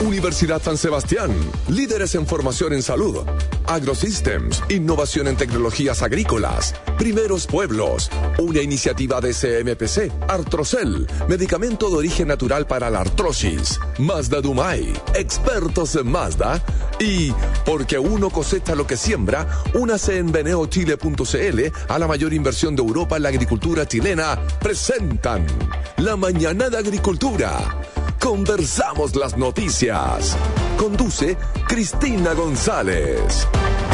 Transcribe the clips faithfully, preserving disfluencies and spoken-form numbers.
Universidad San Sebastián, líderes en formación en salud. AgroSystems, innovación en tecnologías agrícolas. Primeros Pueblos, una iniciativa de C M P C. Artrocel, medicamento de origen natural para la artrosis. Mazda Dumay, expertos en Mazda. Y, porque uno cosecha lo que siembra, únase en veneo chile punto c l a la mayor inversión de Europa en la agricultura chilena. Presentan La Mañana de Agricultura. Conversamos las noticias. Conduce Cristina González.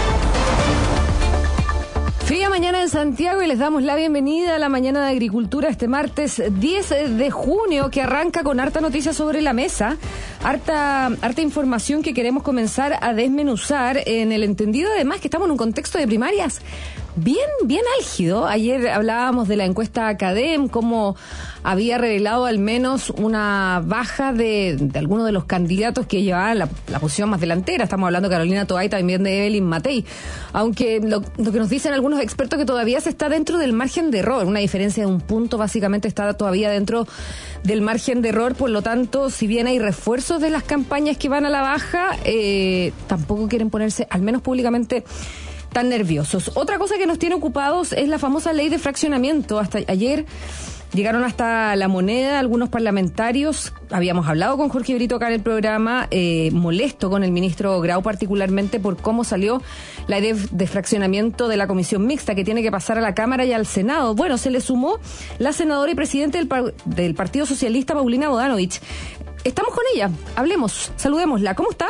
Fría mañana en Santiago y les damos la bienvenida a la Mañana de Agricultura este martes diez de junio, que arranca con harta noticia sobre la mesa, harta, harta información que queremos comenzar a desmenuzar, en el entendido además que estamos en un contexto de primarias bien, bien álgido. Ayer hablábamos de la encuesta Academ, cómo había revelado al menos una baja de, de algunos de los candidatos que llevaban la, la posición más delantera. Estamos hablando de Carolina Toay, también de Evelyn Matei. Aunque lo, lo que nos dicen algunos expertos, que todavía se está dentro del margen de error. Una diferencia de un punto básicamente está todavía dentro del margen de error. Por lo tanto, si bien hay refuerzos de las campañas que van a la baja, eh, tampoco quieren ponerse, al menos públicamente, tan nerviosos. Otra cosa que nos tiene ocupados es la famosa ley de fraccionamiento. Hasta ayer llegaron hasta La Moneda algunos parlamentarios. Habíamos hablado con Jorge Brito acá en el programa, eh, molesto con el ministro Grau particularmente por cómo salió la ley de, de fraccionamiento de la comisión mixta, que tiene que pasar a la Cámara y al Senado. Bueno, se le sumó la senadora y presidente del, par, del Partido Socialista, Paulina Bodanovich. Estamos con ella, hablemos, saludémosla. ¿Cómo está?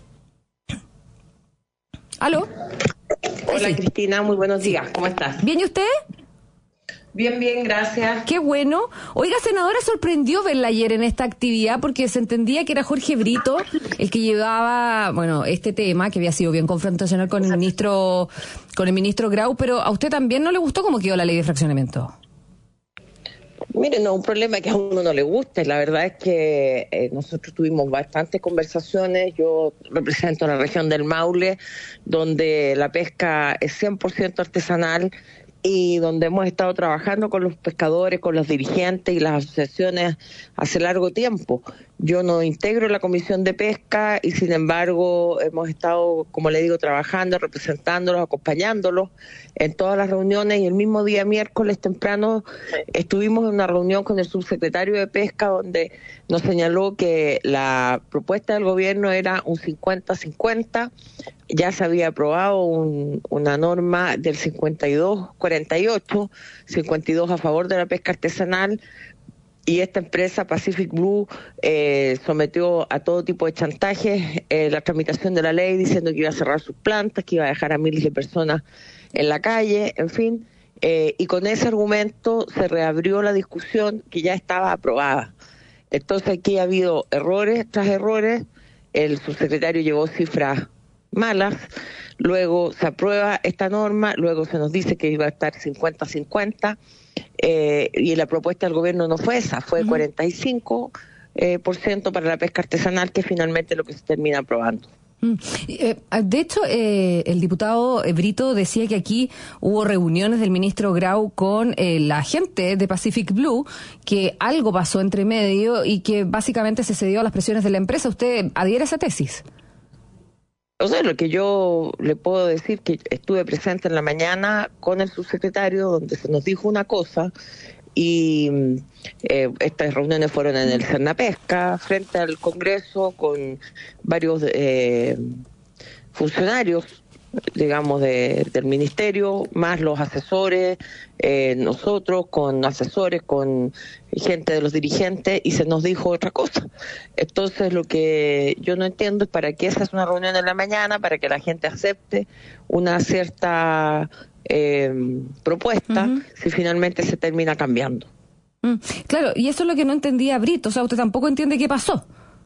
¿Aló? Hola, sí. Cristina, muy buenos días. ¿Cómo estás? ¿Bien y usted? Bien, bien, gracias. Qué bueno. Oiga, senadora, sorprendió verla ayer en esta actividad, porque se entendía que era Jorge Brito el que llevaba, bueno, este tema, que había sido bien confrontacional con el ministro, con el ministro Grau, pero ¿a usted también no le gustó cómo quedó la ley de fraccionamiento? Mire, no, un problema que a uno no le guste. La verdad es que eh, nosotros tuvimos bastantes conversaciones. Yo represento la región del Maule, donde la pesca es cien por ciento artesanal y donde hemos estado trabajando con los pescadores, con los dirigentes y las asociaciones hace largo tiempo. Yo no integro la Comisión de Pesca y, sin embargo, hemos estado, como le digo, trabajando, representándolos, acompañándolos en todas las reuniones, y el mismo día miércoles temprano estuvimos en una reunión con el subsecretario de Pesca, donde nos señaló que la propuesta del gobierno era un cincuenta cincuenta. Ya se había aprobado un, una norma del cincuenta y dos cuarenta y ocho, cincuenta y dos a favor de la pesca artesanal, y esta empresa Pacific Blue eh, sometió a todo tipo de chantajes eh, la tramitación de la ley, diciendo que iba a cerrar sus plantas, que iba a dejar a miles de personas en la calle, en fin, eh, y con ese argumento se reabrió la discusión que ya estaba aprobada. Entonces aquí ha habido errores tras errores. El subsecretario llevó cifras malas, luego se aprueba esta norma, luego se nos dice que iba a estar cincuenta cincuenta, eh, y la propuesta del gobierno no fue esa, fue uh-huh. cuarenta y cinco por ciento eh, por ciento para la pesca artesanal, que finalmente es lo que se termina aprobando. Mm. Eh, de hecho, eh, el diputado Brito decía que aquí hubo reuniones del ministro Grau con eh, la gente de Pacific Blue, que algo pasó entre medio y que básicamente se cedió a las presiones de la empresa. ¿Usted adhiere a esa tesis? O sea, lo que yo le puedo decir, que estuve presente en la mañana con el subsecretario, donde se nos dijo una cosa, y eh, estas reuniones fueron en el Cernapesca, frente al Congreso, con varios eh, funcionarios, digamos, de, del ministerio, más los asesores, eh, nosotros con asesores, con gente de los dirigentes, y se nos dijo otra cosa. Entonces, lo que yo no entiendo es para qué esa es una reunión en la mañana, para que la gente acepte una cierta eh, propuesta, uh-huh. si finalmente se termina cambiando. Mm, claro, y eso es lo que no entendía Brito. O sea, usted tampoco entiende qué pasó.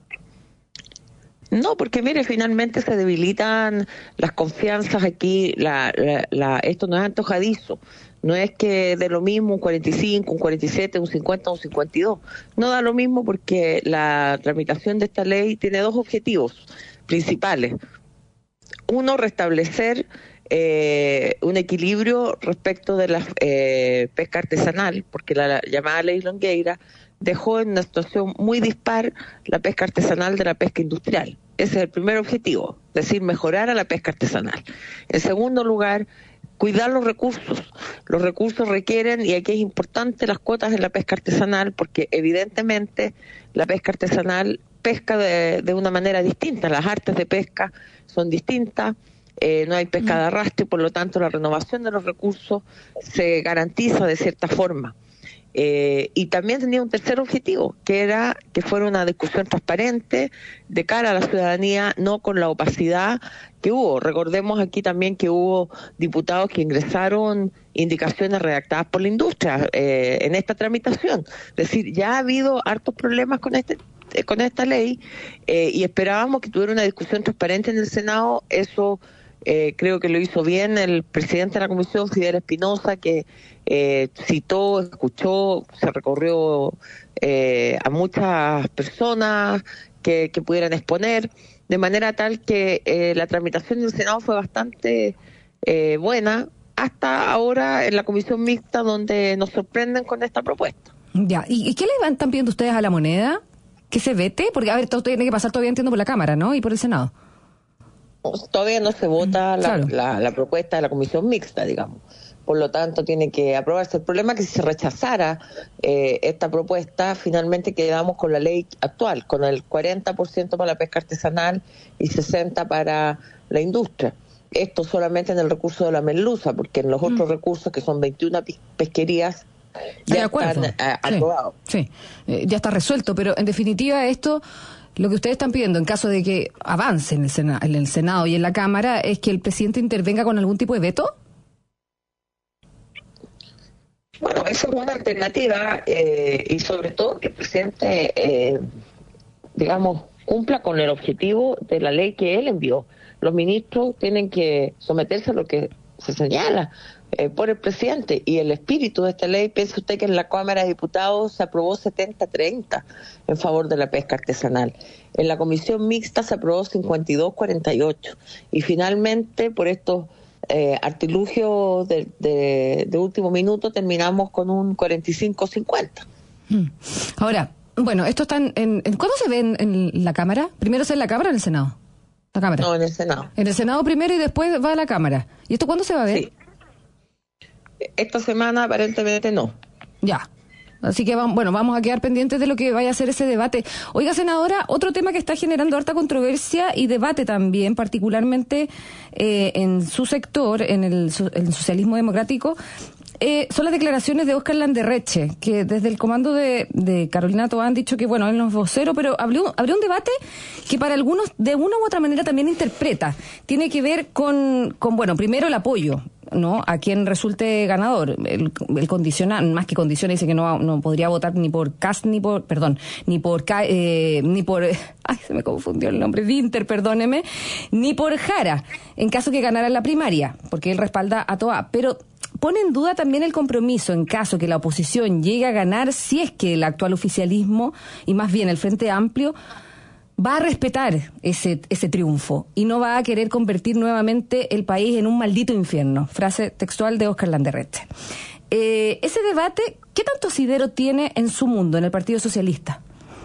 No, porque mire, finalmente se debilitan las confianzas aquí. La, la, la, esto no es antojadizo. No es que de lo mismo un cuarenta y cinco, un cuarenta y siete, un cincuenta, un cincuenta y dos. No da lo mismo, porque la tramitación de esta ley tiene dos objetivos principales. Uno, restablecer eh, un equilibrio respecto de la eh, pesca artesanal, porque la, la llamada ley Longueira dejó en una situación muy dispar la pesca artesanal de la pesca industrial. Ese es el primer objetivo, es decir, mejorar a la pesca artesanal. En segundo lugar, cuidar los recursos. Los recursos requieren, y aquí es importante, las cuotas en la pesca artesanal, porque evidentemente la pesca artesanal pesca de, de una manera distinta. Las artes de pesca son distintas, eh, no hay pesca de arrastre, y por lo tanto la renovación de los recursos se garantiza de cierta forma. Eh, y también tenía un tercer objetivo, que era que fuera una discusión transparente de cara a la ciudadanía, no con la opacidad que hubo. Recordemos aquí también que hubo diputados que ingresaron indicaciones redactadas por la industria eh, en esta tramitación. Es decir, ya ha habido hartos problemas con este con esta ley eh, y esperábamos que tuviera una discusión transparente en el Senado. Eso eh, creo que lo hizo bien el presidente de la comisión, Fidel Espinosa, que Eh, citó, escuchó, se recorrió eh, a muchas personas que, que pudieran exponer, de manera tal que eh, la tramitación del Senado fue bastante eh, buena, hasta ahora en la comisión mixta, donde nos sorprenden con esta propuesta. Ya, ¿y, y qué le están pidiendo ustedes a la moneda? ¿Que se vete? Porque, a ver, todo tiene que pasar, todavía entiendo, por la Cámara, ¿no? Y por el Senado. Todavía no se vota la, claro. la, la propuesta de la comisión mixta, digamos. Por lo tanto, tiene que aprobarse. El problema es que si se rechazara eh, esta propuesta, finalmente quedamos con la ley actual, con el cuarenta por ciento para la pesca artesanal y sesenta por ciento para la industria. Esto solamente en el recurso de la merluza, porque en los mm. otros recursos, que son veintiuna pesquerías, ya están eh, aprobados. Sí, sí. Eh, ya está resuelto, pero en definitiva esto... Lo que ustedes están pidiendo, en caso de que avance en el, Sena, en el Senado y en la Cámara, es que el presidente intervenga con algún tipo de veto. Bueno, esa es una alternativa eh, y sobre todo que el presidente, eh, digamos, cumpla con el objetivo de la ley que él envió. Los ministros tienen que someterse a lo que se señala eh, por el presidente, y el espíritu de esta ley, piense usted que en la Cámara de Diputados se aprobó setenta a treinta en favor de la pesca artesanal. En la comisión mixta se aprobó cincuenta y dos a cuarenta y ocho, y finalmente por estos eh, artilugios de, de, de último minuto terminamos con un cuarenta y cinco a cincuenta. Ahora, bueno, esto está en, en, ¿cuándo se ve en, en la Cámara? ¿Primero se ve en la Cámara o en el Senado? La Cámara. No, en el Senado. En el Senado primero y después va a la Cámara. ¿Y esto cuándo se va a ver? Sí. Esta semana aparentemente no. Ya. Así que vamos, bueno, vamos a quedar pendientes de lo que vaya a ser ese debate. Oiga, senadora, otro tema que está generando harta controversia y debate también, particularmente eh, en su sector, en el, el socialismo democrático, Eh, son las declaraciones de Óscar Landerreche, que desde el comando de, de Carolina Toá han dicho que, bueno, él no es vocero, pero abrió, abrió un debate que para algunos de una u otra manera también interpreta. Tiene que ver con, con bueno, primero el apoyo, ¿no?, a quien resulte ganador. El, el condiciona, más que condiciona, dice que no, no podría votar ni por Kast, ni por, perdón, ni por, eh, ni por, ay, se me confundió el nombre, Winter, perdóneme, ni por Jara, en caso que ganara la primaria, porque él respalda a Toá. Pero pone en duda también el compromiso en caso que la oposición llegue a ganar, si es que el actual oficialismo, y más bien el Frente Amplio, va a respetar ese ese triunfo y no va a querer convertir nuevamente el país en un maldito infierno. Frase textual de Óscar Landerreche. Eh, ese debate, ¿qué tanto asidero tiene en su mundo, en el Partido Socialista?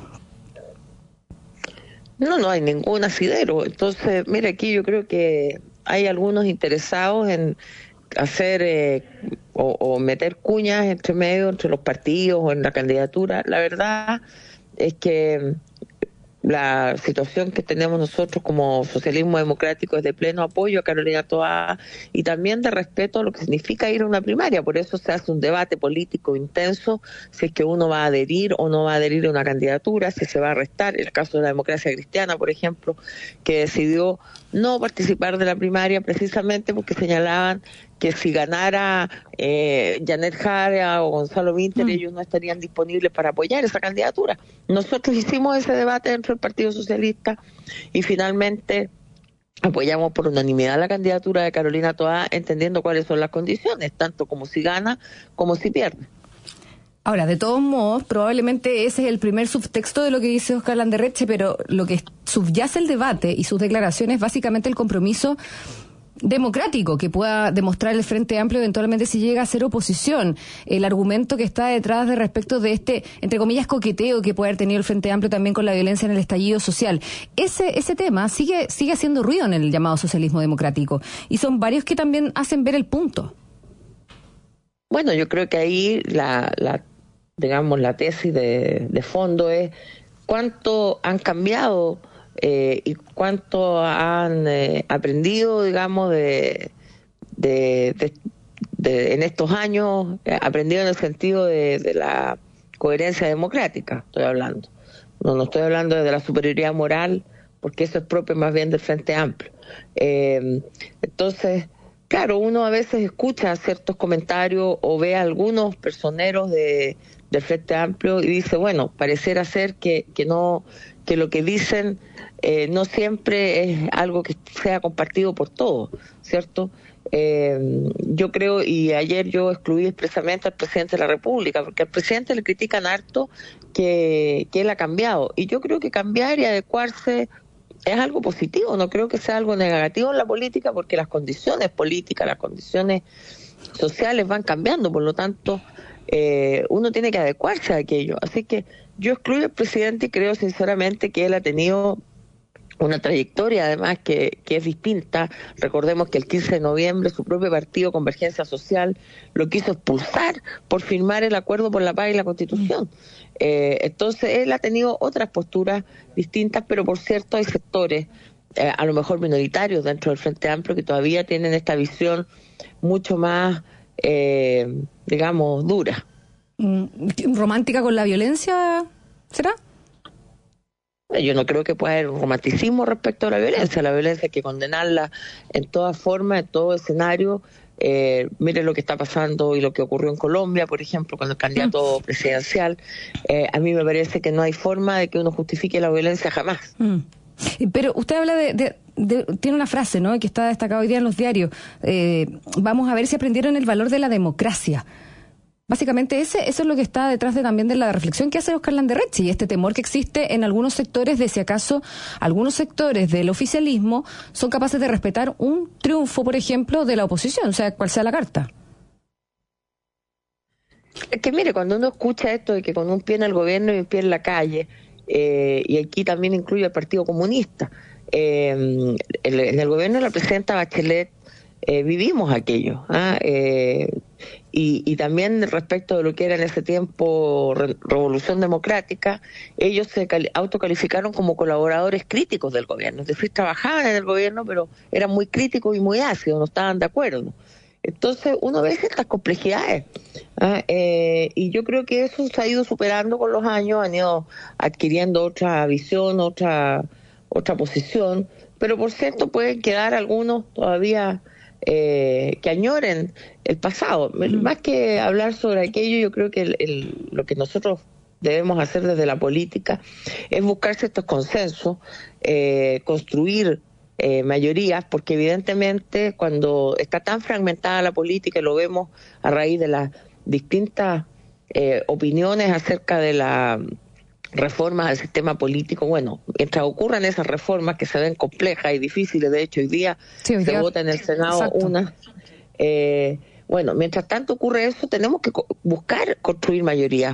No, no hay ningún asidero. Entonces, mire, aquí yo creo que hay algunos interesados en hacer eh, o, o meter cuñas entre medio, entre los partidos o en la candidatura. La verdad es que la situación que tenemos nosotros como socialismo democrático es de pleno apoyo a Carolina Toá y también de respeto a lo que significa ir a una primaria. Por eso se hace un debate político intenso, si es que uno va a adherir o no va a adherir a una candidatura, si se va a restar. El caso de la Democracia Cristiana, por ejemplo, que decidió no participar de la primaria precisamente porque señalaban que si ganara eh, Janet Jara o Gonzalo Winter, mm. ellos no estarían disponibles para apoyar esa candidatura. Nosotros hicimos ese debate dentro del Partido Socialista y finalmente apoyamos por unanimidad la candidatura de Carolina Toá, entendiendo cuáles son las condiciones, tanto como si gana como si pierde. Ahora, de todos modos, probablemente ese es el primer subtexto de lo que dice Óscar Landerreche, pero lo que subyace el debate y sus declaraciones es básicamente el compromiso democrático que pueda demostrar el Frente Amplio eventualmente si llega a ser oposición. El argumento que está detrás de respecto de este, entre comillas, coqueteo que puede haber tenido el Frente Amplio también con la violencia en el estallido social. Ese ese tema sigue sigue haciendo ruido en el llamado socialismo democrático y son varios que también hacen ver el punto. Bueno, yo creo que ahí la, la digamos, la tesis de, de fondo es cuánto han cambiado eh, y cuánto han eh, aprendido, digamos, de, de, de, de en estos años, eh, aprendido en el sentido de, de la coherencia democrática, estoy hablando. No, no estoy hablando de la superioridad moral, porque eso es propio más bien del Frente Amplio. Eh, entonces, claro, uno a veces escucha ciertos comentarios o ve a algunos personeros de, del Frente Amplio y dice, bueno, pareciera ser que, que no, que lo que dicen eh, no siempre es algo que sea compartido por todos, ¿cierto? Eh, yo creo, y ayer yo excluí expresamente al presidente de la República, porque al presidente le critican harto que, que él ha cambiado, y yo creo que cambiar y adecuarse es algo positivo, no creo que sea algo negativo en la política, porque las condiciones políticas, las condiciones sociales van cambiando, por lo tanto eh, uno tiene que adecuarse a aquello. Así que yo excluyo al presidente y creo sinceramente que él ha tenido una trayectoria además que, que es distinta. Recordemos que el quince de noviembre su propio partido Convergencia Social lo quiso expulsar por firmar el acuerdo por la paz y la Constitución. Eh, entonces él ha tenido otras posturas distintas, pero por cierto hay sectores eh, a lo mejor minoritarios dentro del Frente Amplio que todavía tienen esta visión mucho más, eh, digamos, dura. ¿Romántica con la violencia, será? Yo no creo que pueda haber romanticismo respecto a la violencia. La violencia hay que condenarla en toda forma, en todo escenario. Eh, mire lo que está pasando y lo que ocurrió en Colombia, por ejemplo, con el candidato mm. presidencial. Eh, a mí me parece que no hay forma de que uno justifique la violencia jamás. Mm. Pero usted habla de, de, de... Tiene una frase, ¿no?, que está destacada hoy día en los diarios. Eh, vamos a ver si aprendieron el valor de la democracia. Básicamente ese, eso es lo que está detrás de también de la reflexión que hace Oscar Landerrechi y este temor que existe en algunos sectores de si acaso algunos sectores del oficialismo son capaces de respetar un triunfo, por ejemplo, de la oposición, sea cual sea la carta. Es que mire, cuando uno escucha esto de que con un pie en el gobierno y un pie en la calle, eh, y aquí también incluye al Partido Comunista, eh, el, en el gobierno de la presidenta Bachelet eh, vivimos aquello, ¿ah? eh, Y, y también respecto de lo que era en ese tiempo re, Revolución Democrática, ellos se cali- autocalificaron como colaboradores críticos del gobierno, es decir, trabajaban en el gobierno, pero eran muy críticos y muy ácidos, no estaban de acuerdo. Entonces uno ve estas complejidades, ¿ah? eh, y yo creo que eso se ha ido superando con los años, han ido adquiriendo otra visión, otra, otra posición, pero por cierto pueden quedar algunos todavía Eh, que añoren el pasado. Mm. Más que hablar sobre aquello, yo creo que el, el, lo que nosotros debemos hacer desde la política es buscarse estos consensos, eh, construir eh, mayorías, porque evidentemente cuando está tan fragmentada la política, y lo vemos a raíz de las distintas eh, opiniones acerca de la reformas al sistema político, bueno, mientras ocurran esas reformas que se ven complejas y difíciles, de hecho hoy día sí, hoy se día. vota en el Senado Exacto. una, eh, bueno, mientras tanto ocurre eso, tenemos que co- buscar construir mayoría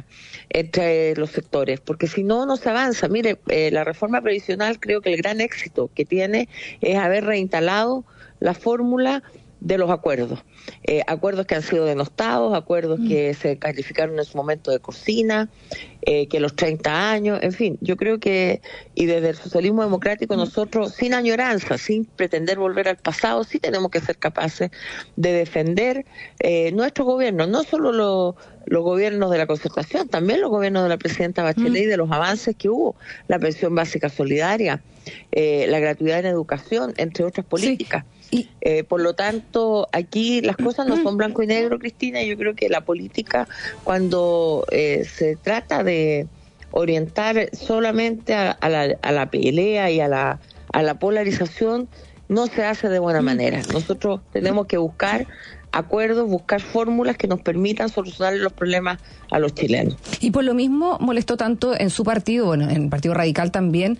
entre los sectores, porque si no, no se avanza. Mire, eh, la reforma previsional, creo que el gran éxito que tiene es haber reinstalado la fórmula de los acuerdos, eh, acuerdos que han sido denostados, acuerdos mm. que se calificaron en su momento de cocina, eh, que los treinta años, en fin, yo creo que, y desde el socialismo democrático nosotros, sin añoranza, sin pretender volver al pasado, sí tenemos que ser capaces de defender eh, nuestro gobierno, no solo lo, los gobiernos de la Concertación, también los gobiernos de la presidenta Bachelet mm. y de los avances que hubo, la pensión básica solidaria, eh, la gratuidad en educación, entre otras políticas. Sí. Y, eh, por lo tanto, aquí las cosas no son blanco y negro, Cristina, y yo creo que la política, cuando eh, se trata de orientar solamente a, a, la, a la pelea y a la, a la polarización, no se hace de buena manera. Nosotros tenemos que buscar acuerdos, buscar fórmulas que nos permitan solucionar los problemas a los chilenos. Y por lo mismo molestó tanto en su partido, bueno, en el Partido Radical también,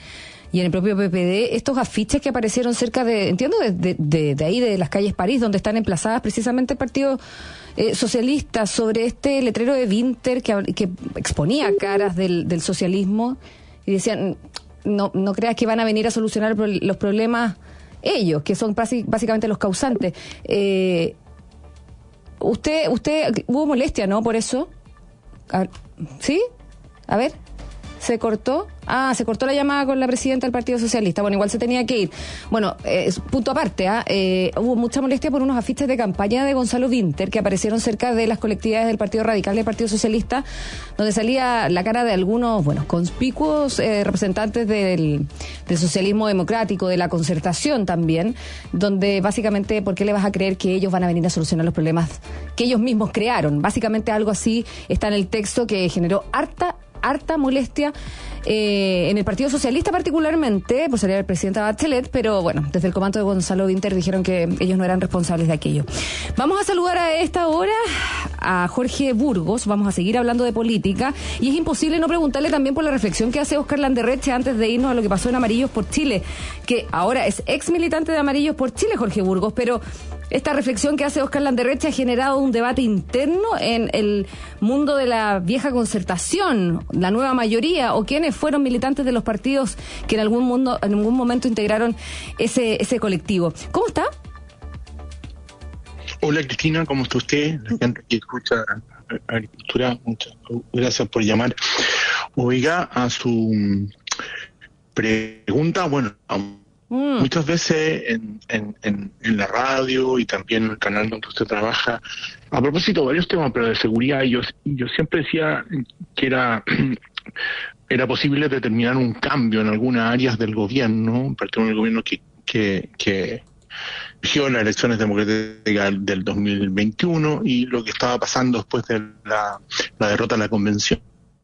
y en el propio P P D, estos afiches que aparecieron cerca de, entiendo, de, de, de, de ahí, de las calles París, donde están emplazadas precisamente el Partido eh, Socialista, sobre este letrero de Winter que, que exponía caras del, del socialismo, y decían, no, no creas que van a venir a solucionar los problemas ellos, que son básicamente los causantes. Eh, usted, usted, hubo molestia, ¿no? Por eso. A, ¿Sí? A ver. ¿Se cortó? Ah, se cortó la llamada con la presidenta del Partido Socialista. Bueno, igual se tenía que ir. Bueno, eh, punto aparte, ¿eh? Eh, hubo mucha molestia por unos afiches de campaña de Gonzalo Winter que aparecieron cerca de las colectividades del Partido Radical y del Partido Socialista, donde salía la cara de algunos, bueno, conspicuos eh, representantes del, del socialismo democrático, de la concertación también, donde básicamente, ¿por qué le vas a creer que ellos van a venir a solucionar los problemas que ellos mismos crearon? Básicamente algo así está en el texto, que generó harta harta molestia eh, en el Partido Socialista particularmente, por salir el presidente Bachelet, pero bueno, desde el comando de Gonzalo Winter dijeron que ellos no eran responsables de aquello. Vamos a saludar a esta hora a Jorge Burgos, vamos a seguir hablando de política, y es imposible no preguntarle también por la reflexión que hace Óscar Landerreche antes de irnos a lo que pasó en Amarillos por Chile, que ahora es ex militante de Amarillos por Chile, Jorge Burgos, pero esta reflexión que hace Óscar Landerreche ha generado un debate interno en el mundo de la vieja concertación, la nueva mayoría, o quienes fueron militantes de los partidos que en algún mundo, en algún momento integraron ese, ese colectivo. ¿Cómo está? Hola Cristina, ¿cómo está usted? La gente que escucha Agricultura, muchas gracias por llamar. Oiga, a su pregunta, bueno, Mm. muchas veces en, en, en, en la radio y también en el canal donde usted trabaja, a propósito de varios temas, pero de seguridad, yo, yo siempre decía que era era posible determinar un cambio en algunas áreas del gobierno, en particular el gobierno que que, que eligió las elecciones democráticas del dos mil veintiuno y lo que estaba pasando después de la, la derrota de la convención.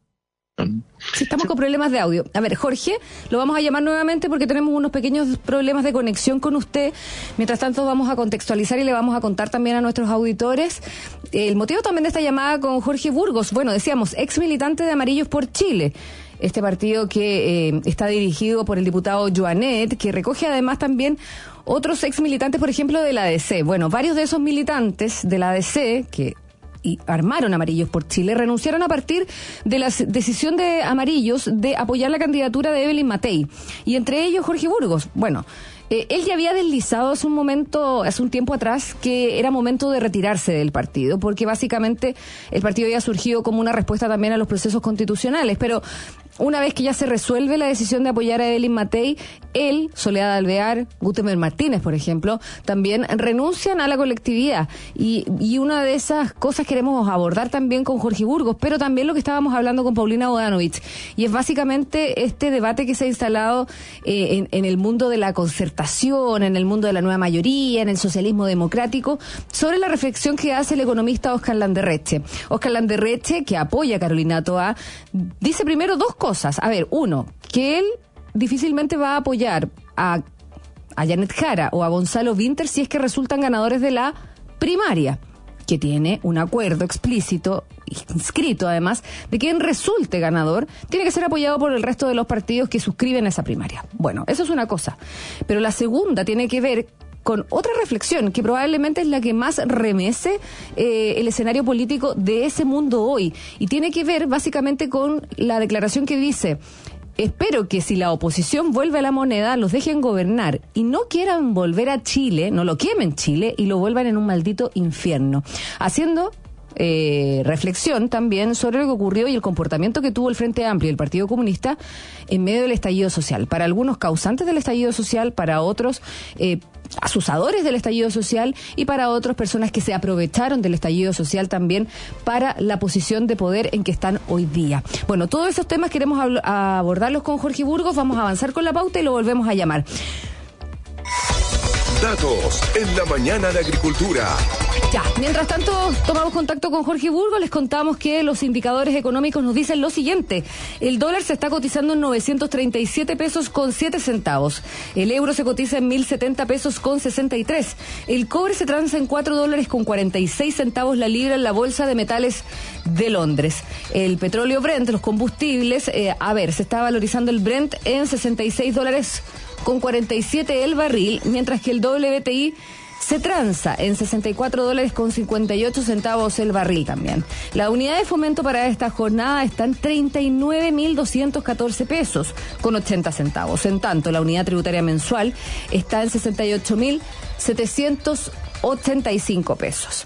Sí, estamos con problemas de audio. A ver, Jorge, lo vamos a llamar nuevamente porque tenemos unos pequeños problemas de conexión con usted. Mientras tanto, vamos a contextualizar y le vamos a contar también a nuestros auditores el motivo también de esta llamada con Jorge Burgos. Bueno, decíamos, ex militante de Amarillos por Chile, este partido que eh, está dirigido por el diputado Joanet, que recoge además también otros ex militantes, por ejemplo, de la A D C. Bueno, varios de esos militantes de la A D C, que y armaron Amarillos por Chile, renunciaron a partir de la decisión de Amarillos de apoyar la candidatura de Evelyn Matei, y entre ellos Jorge Burgos. Bueno, eh, él ya había deslizado hace un momento, hace un tiempo atrás, que era momento de retirarse del partido, porque básicamente el partido había surgido como una respuesta también a los procesos constitucionales, pero una vez que ya se resuelve la decisión de apoyar a Evelyn Matei, él, Soledad Alvear, Gutenberg Martínez, por ejemplo, también renuncian a la colectividad. Y, y una de esas cosas queremos abordar también con Jorge Burgos, pero también lo que estábamos hablando con Paulina Bodanovich. Y es básicamente este debate que se ha instalado eh, en, en el mundo de la concertación, en el mundo de la nueva mayoría, en el socialismo democrático, sobre la reflexión que hace el economista Óscar Landerreche. Óscar Landerreche, que apoya a Carolina Toá, dice primero dos cosas. A ver, uno, que él difícilmente va a apoyar a, a Janet Jara o a Gonzalo Winter si es que resultan ganadores de la primaria, que tiene un acuerdo explícito, inscrito además, de que quien resulte ganador tiene que ser apoyado por el resto de los partidos que suscriben a esa primaria. Bueno, eso es una cosa. Pero la segunda tiene que ver con otra reflexión que probablemente es la que más remece eh, el escenario político de ese mundo hoy, y tiene que ver básicamente con la declaración que dice: espero que si la oposición vuelve a la moneda los dejen gobernar y no quieran volver a Chile, no lo quemen Chile y lo vuelvan en un maldito infierno, haciendo Eh, reflexión también sobre lo que ocurrió y el comportamiento que tuvo el Frente Amplio y el Partido Comunista en medio del estallido social. Para algunos causantes del estallido social, para otros eh, asusadores del estallido social, y para otras personas que se aprovecharon del estallido social también para la posición de poder en que están hoy día. Bueno, todos esos temas queremos habl- abordarlos con Jorge Burgos. Vamos a avanzar con la pauta y lo volvemos a llamar. Datos en la mañana de Agricultura. Ya, mientras tanto tomamos contacto con Jorge Burgos, les contamos que los indicadores económicos nos dicen lo siguiente: el dólar se está cotizando en novecientos treinta y siete pesos con siete centavos, el euro se cotiza en mil setenta pesos con sesenta y tres, el cobre se transa en cuatro dólares con cuarenta y seis centavos la libra en la bolsa de metales de Londres. El petróleo Brent, los combustibles, eh, a ver, se está valorizando el Brent en sesenta y seis dólares con cuarenta y siete el barril, mientras que el W T I se transa en sesenta y cuatro dólares con cincuenta y ocho centavos el barril también. La unidad de fomento para esta jornada está en treinta y nueve mil doscientos catorce pesos con ochenta centavos. En tanto, la unidad tributaria mensual está en sesenta y ocho mil setecientos ochenta y cinco pesos.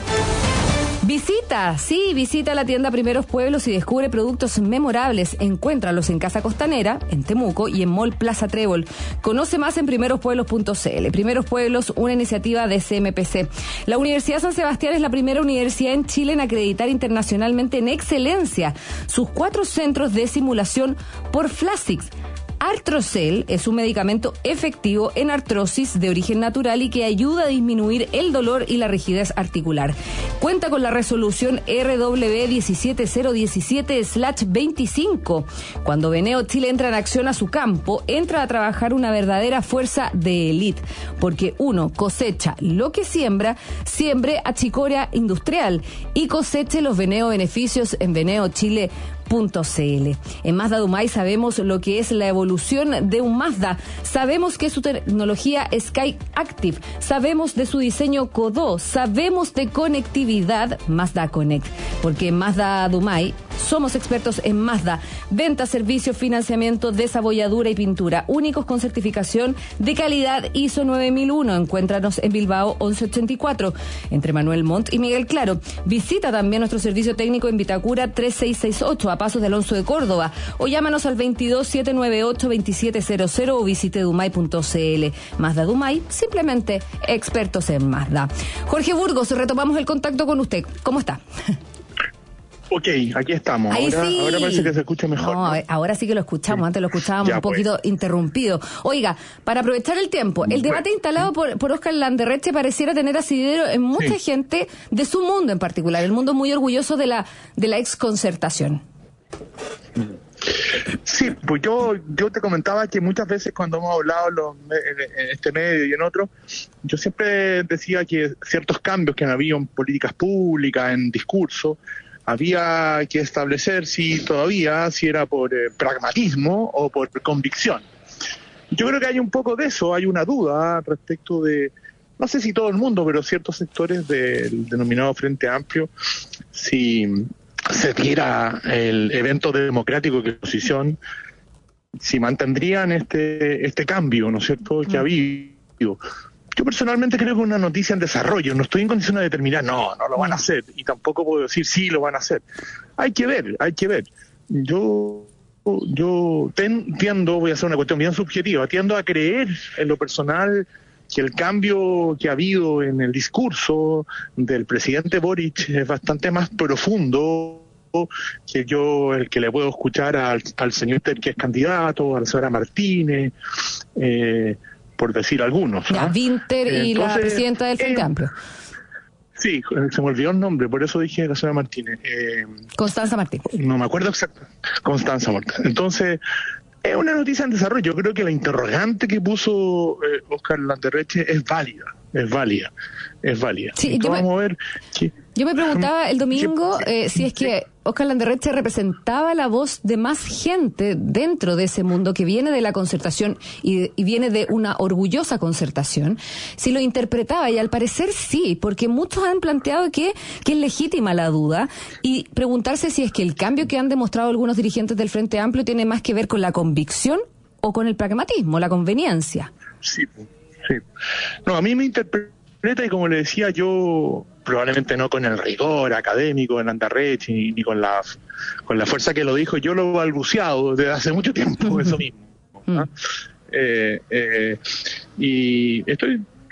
Visita, sí, visita la tienda Primeros Pueblos y descubre productos memorables. Encuéntralos en Casa Costanera, en Temuco y en Mall Plaza Trébol. Conoce más en primeros pueblos punto c l. Primeros Pueblos, una iniciativa de C M P C. La Universidad San Sebastián es la primera universidad en Chile en acreditar internacionalmente en excelencia sus cuatro centros de simulación por Flasix. Artrocel es un medicamento efectivo en artrosis de origen natural y que ayuda a disminuir el dolor y la rigidez articular. Cuenta con la resolución R W diecisiete cero diecisiete veinticinco. Cuando Veneo Chile entra en acción a su campo, entra a trabajar una verdadera fuerza de élite, porque uno cosecha lo que siembra, siembre achicoria industrial y coseche los Veneo beneficios en veneo chile punto c l. En Mazda Dumay sabemos lo que es la evolución de un Mazda, sabemos que su tecnología Sky Active, sabemos de su diseño Codo, sabemos de conectividad Mazda Connect, porque en Mazda Dumay somos expertos en Mazda, venta, servicio, financiamiento, desabolladura y pintura, únicos con certificación de calidad I S O nueve mil uno. Encuéntranos en Bilbao once ochenta y cuatro, entre Manuel Montt y Miguel Claro. Visita también nuestro servicio técnico en Vitacura tres seis seis ocho, a pasos de Alonso de Córdoba, o llámanos al veintidós siete noventa y ocho veintisiete cero cero o visite dumay punto c l. Mazda Dumay, simplemente expertos en Mazda. Jorge Burgos, retomamos el contacto con usted. ¿Cómo está? Ok, aquí estamos. Ahí ahora, sí. ahora parece que se escucha mejor. No, ¿no? Ahora sí que lo escuchamos, sí. Antes lo escuchábamos ya, un poquito pues. interrumpido. Oiga, para aprovechar el tiempo, el debate bueno. instalado por, por Óscar Landerreche pareciera tener asidero en mucha sí. gente de su mundo en particular, el mundo muy orgulloso de la de la exconcertación. Sí, pues yo yo te comentaba que muchas veces cuando hemos hablado los, en este medio y en otro, yo siempre decía que ciertos cambios que han habido en políticas públicas, en discurso, había que establecer si todavía, si era por eh, pragmatismo o por convicción. Yo creo que hay un poco de eso, hay una duda respecto de, no sé si todo el mundo, pero ciertos sectores del denominado Frente Amplio, si se diera el evento democrático que oposición, si mantendrían este este cambio, ¿no es cierto?, que ha habido. Yo personalmente creo que es una noticia en desarrollo, no estoy en condiciones de determinar, no, no lo van a hacer, y tampoco puedo decir sí, lo van a hacer. Hay que ver, hay que ver. Yo yo tiendo, voy a hacer una cuestión bien subjetiva, tiendo a creer en lo personal que el cambio que ha habido en el discurso del presidente Boric es bastante más profundo que yo el que le puedo escuchar al, al señor que es candidato, a la señora Martínez, eh, por decir algunos. La ¿no? Winter y Entonces, la presidenta del Frente eh, Amplio. Sí, se me olvidó el nombre, por eso dije la señora Martínez. Eh, Constanza Martínez. No me acuerdo exacto. Constanza Martínez. Entonces, es una noticia en desarrollo. Yo creo que la interrogante que puso eh, Óscar Landerreche es válida, es válida, es válida. Sí, yo, vamos me, a ver que, yo me preguntaba el domingo eh, si es que Óscar Landerreche representaba la voz de más gente dentro de ese mundo que viene de la concertación y, y viene de una orgullosa concertación, si lo interpretaba, y al parecer sí, porque muchos han planteado que, que es legítima la duda, y preguntarse si es que el cambio que han demostrado algunos dirigentes del Frente Amplio tiene más que ver con la convicción o con el pragmatismo, la conveniencia. Sí, sí. No, a mí me interpreta, y como le decía yo, probablemente no con el rigor académico de Landerreche ni, ni con la con la fuerza que lo dijo, yo lo he balbuceado desde hace mucho tiempo, eso mismo, ¿no? eh, eh, y estoy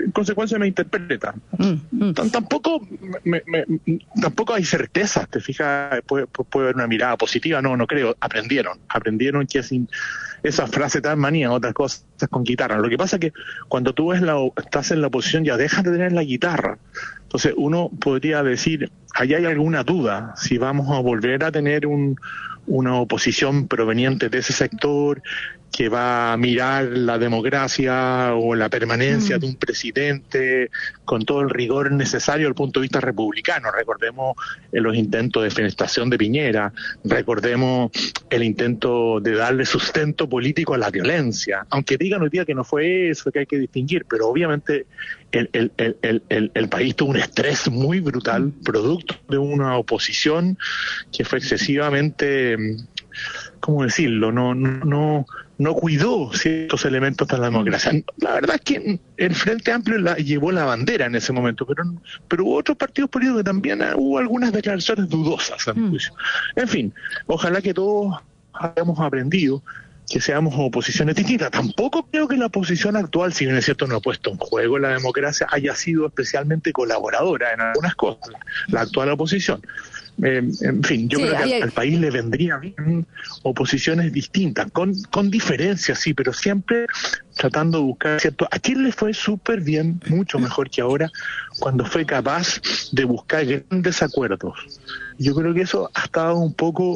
en consecuencia me interpretan. Mm, mm. Tampoco me, me, tampoco hay certeza, te fijas, puede, puede haber una mirada positiva, no, no creo, aprendieron, aprendieron que sin esa frase tan manía, otras cosas con guitarra. Lo que pasa es que cuando tú ves la, estás en la oposición ya dejas de tener la guitarra. Entonces uno podría decir, ahí hay alguna duda, si vamos a volver a tener un, una oposición proveniente de ese sector que va a mirar la democracia o la permanencia mm. de un presidente con todo el rigor necesario desde el punto de vista republicano. Recordemos eh, los intentos de defenestración de Piñera, recordemos el intento de darle sustento político a la violencia, aunque digan hoy día que no fue eso, que hay que distinguir, pero obviamente el, el, el, el, el, el país tuvo un estrés muy brutal, producto de una oposición que fue excesivamente, ¿cómo decirlo?, no, no, no no cuidó ciertos elementos de la democracia. La verdad es que el Frente Amplio la, llevó la bandera en ese momento, pero pero hubo otros partidos políticos que también hubo algunas declaraciones dudosas, a mi juicio. En fin, ojalá que todos hayamos aprendido que seamos oposiciones distintas. Tampoco creo que la oposición actual, si bien es cierto no ha puesto en juego la democracia, haya sido especialmente colaboradora en algunas cosas, la actual oposición. Eh, en fin, yo sí, creo que hay... al, al país le vendría bien oposiciones distintas, con, con diferencias, sí, pero siempre tratando de buscar, ¿cierto? A Chile le fue súper bien, mucho mejor que ahora, cuando fue capaz de buscar grandes acuerdos. Yo creo que eso ha estado un poco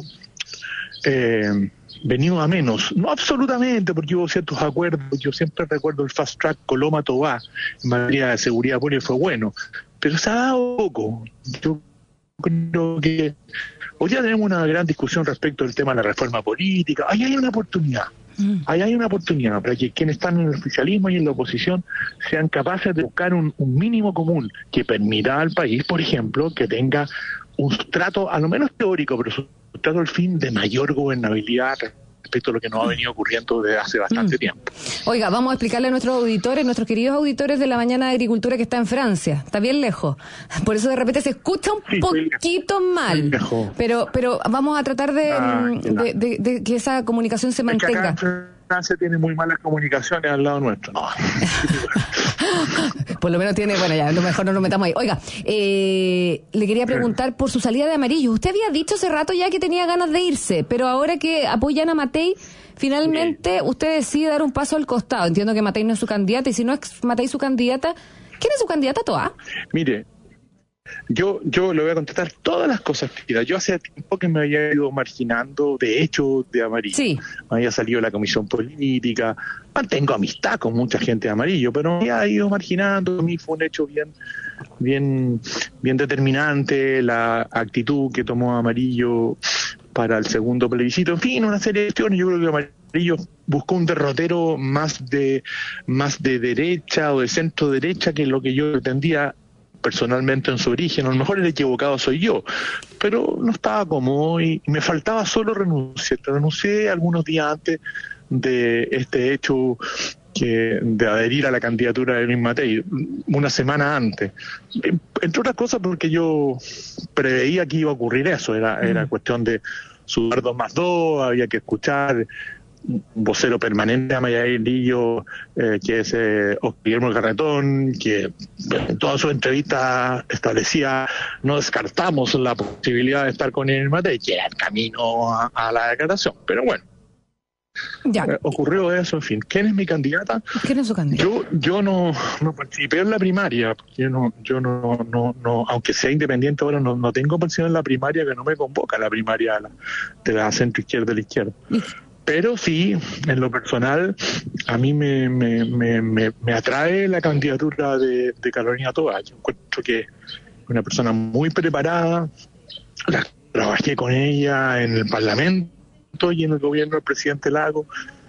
eh, venido a menos, no absolutamente, porque hubo ciertos acuerdos. Yo siempre recuerdo el fast track Coloma-Tobá en materia de seguridad pública, fue bueno, pero se ha dado poco. Yo creo que hoy ya tenemos una gran discusión respecto del tema de la reforma política. Ahí hay una oportunidad, mm. ahí hay una oportunidad para que quienes están en el oficialismo y en la oposición sean capaces de buscar un, un mínimo común que permita al país, por ejemplo, que tenga un sustrato, a lo menos teórico, pero sustrato al fin de mayor gobernabilidad respecto a lo que nos ha venido ocurriendo desde hace bastante mm. tiempo. Oiga, vamos a explicarle a nuestros auditores, nuestros queridos auditores de la Mañana de Agricultura, que está en Francia, está bien lejos, por eso de repente se escucha un sí, poquito mal, pero pero vamos a tratar de, ah, de, de, de que esa comunicación se mantenga. Es que acá en Francia tiene muy malas comunicaciones al lado nuestro. No. Por lo menos tiene, bueno, ya, a lo mejor no nos metamos ahí. Oiga, eh, le quería preguntar por su salida de Amarillo. Usted había dicho hace rato ya que tenía ganas de irse, pero ahora que apoyan a Matei, finalmente usted decide dar un paso al costado. Entiendo que Matei no es su candidata, y si no es Matei su candidata, ¿quién es su candidata, Toá? Mire, Yo yo le voy a contestar todas las cosas que yo hace tiempo que me había ido marginando, de hecho, de Amarillo. Sí. Me había salido la comisión política, mantengo amistad con mucha gente de Amarillo, pero me había ido marginando. A mí fue un hecho bien bien bien determinante la actitud que tomó Amarillo para el segundo plebiscito. En fin, una serie de cuestiones. Yo creo que Amarillo buscó un derrotero más de más de derecha o de centro derecha que lo que yo pretendía personalmente en su origen. A lo mejor el equivocado soy yo, pero no estaba cómodo y me faltaba solo renunciar. Renuncié algunos días antes de este hecho que de adherir a la candidatura de Luis Matei, una semana antes, entre otras cosas porque yo preveía que iba a ocurrir eso. Era, era cuestión de sumar dos más dos, había que escuchar un vocero permanente a Amarillo, eh, que es eh, Guillermo Carretón, que en todas sus entrevistas establecía, no descartamos la posibilidad de estar con él, Matei, que era el camino a, a la declaración. Pero bueno, ya. Eh, ocurrió eso. En fin, ¿quién es mi candidata? ¿Quién es su candidata? Yo yo no, no participé en la primaria, yo no yo no no no aunque sea independiente ahora, no, no tengo participación en la primaria, que no me convoca la primaria de la, de la centro izquierda de la izquierda. Pero sí, en lo personal, a mí me me, me, me, me atrae la candidatura de, de Carolina Toá. Yo encuentro que es una persona muy preparada. La, trabajé con ella en el Parlamento y en el gobierno del presidente Lago,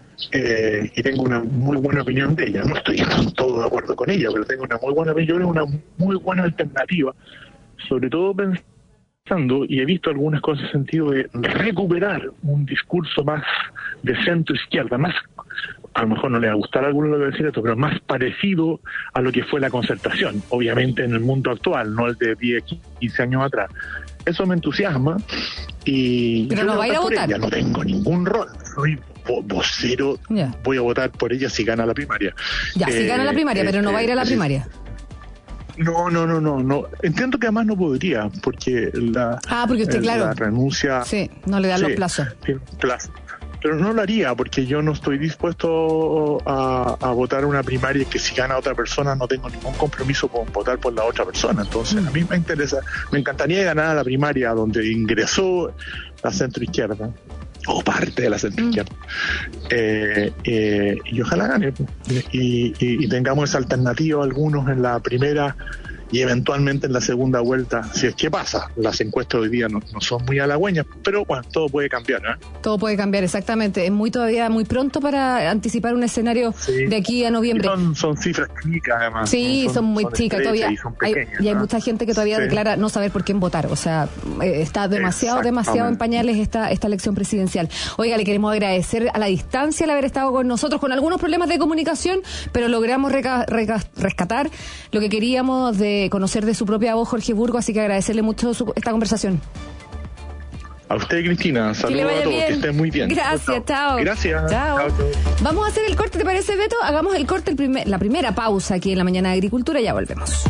eh, y tengo una muy buena opinión de ella. No estoy en todo de acuerdo con ella, pero tengo una muy buena opinión, una muy buena alternativa, sobre todo pensando, y he visto algunas cosas en el sentido de recuperar un discurso más de centro izquierda, más, a lo mejor no le va a gustar a alguno lo que va a decir esto, pero más parecido a lo que fue la concertación, obviamente en el mundo actual, no el de diez, quince años atrás. Eso me entusiasma y pero no va a ir a votar. Ella. No tengo ningún rol, soy vocero, yeah. voy a votar por ella si gana la primaria. Ya, eh, si gana la primaria, eh, pero no va a ir a la eh, primaria. No, no, no, no, no. Entiendo que además no podría, porque la, ah, porque usted, eh, claro, la renuncia... Sí, no le dan sí, los plazos. Tiene plazo. Pero no lo haría, porque yo no estoy dispuesto a, a votar una primaria que si gana otra persona no tengo ningún compromiso con votar por la otra persona. Entonces, mm. a mí me interesa, me encantaría ganar la primaria donde ingresó la centroizquierda, o parte de la centroizquierda, mm. eh, eh, y ojalá gane, y, y, y tengamos esa alternativa algunos en la primera y eventualmente en la segunda vuelta, si es que pasa. Las encuestas hoy día no, no son muy halagüeñas, pero bueno, todo puede cambiar, ¿eh? Todo puede cambiar, exactamente. Es muy todavía muy pronto para anticipar un escenario sí. de aquí a noviembre. Son, son cifras chicas, además. Sí, son, son muy son chicas todavía. Y, son pequeñas, hay, y hay ¿no? mucha gente que todavía sí. declara no saber por quién votar. O sea, eh, está demasiado, demasiado en pañales esta, esta elección presidencial. Oiga, le queremos agradecer a la distancia el haber estado con nosotros, con algunos problemas de comunicación, pero logramos reca, reca, rescatar lo que queríamos de conocer de su propia voz, Jorge Burgos, así que agradecerle mucho su, esta conversación. A usted, Cristina, saludos a todos, bien. Que estén muy bien. Gracias, chao. Gracias. Chao. Chao, chao. Vamos a hacer el corte, ¿te parece, Beto? Hagamos el corte, el primer, la primera pausa aquí en la mañana de Agricultura, ya volvemos.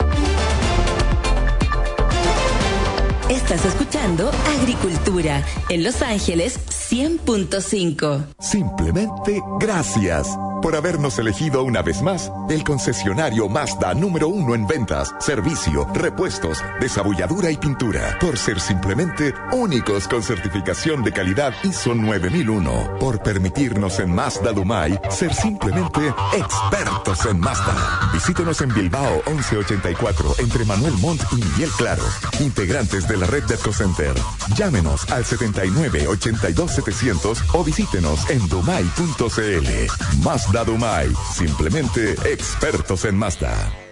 Estás escuchando Agricultura en Los Ángeles cien punto cinco. Simplemente gracias por habernos elegido una vez más el concesionario Mazda número uno en ventas, servicio, repuestos, desabulladura y pintura. Por ser simplemente únicos con certificación de calidad I S O nueve mil uno. Por permitirnos en Mazda Dumay ser simplemente expertos en Mazda. Visítenos en Bilbao once ochenta y cuatro entre Manuel Montt y Miguel Claro. Integrantes de la red de EcoCenter. Llámenos al setenta y nueve ochenta y dos setecientos o visítenos en dumay punto c l. Mazda Dumay, simplemente expertos en Mazda.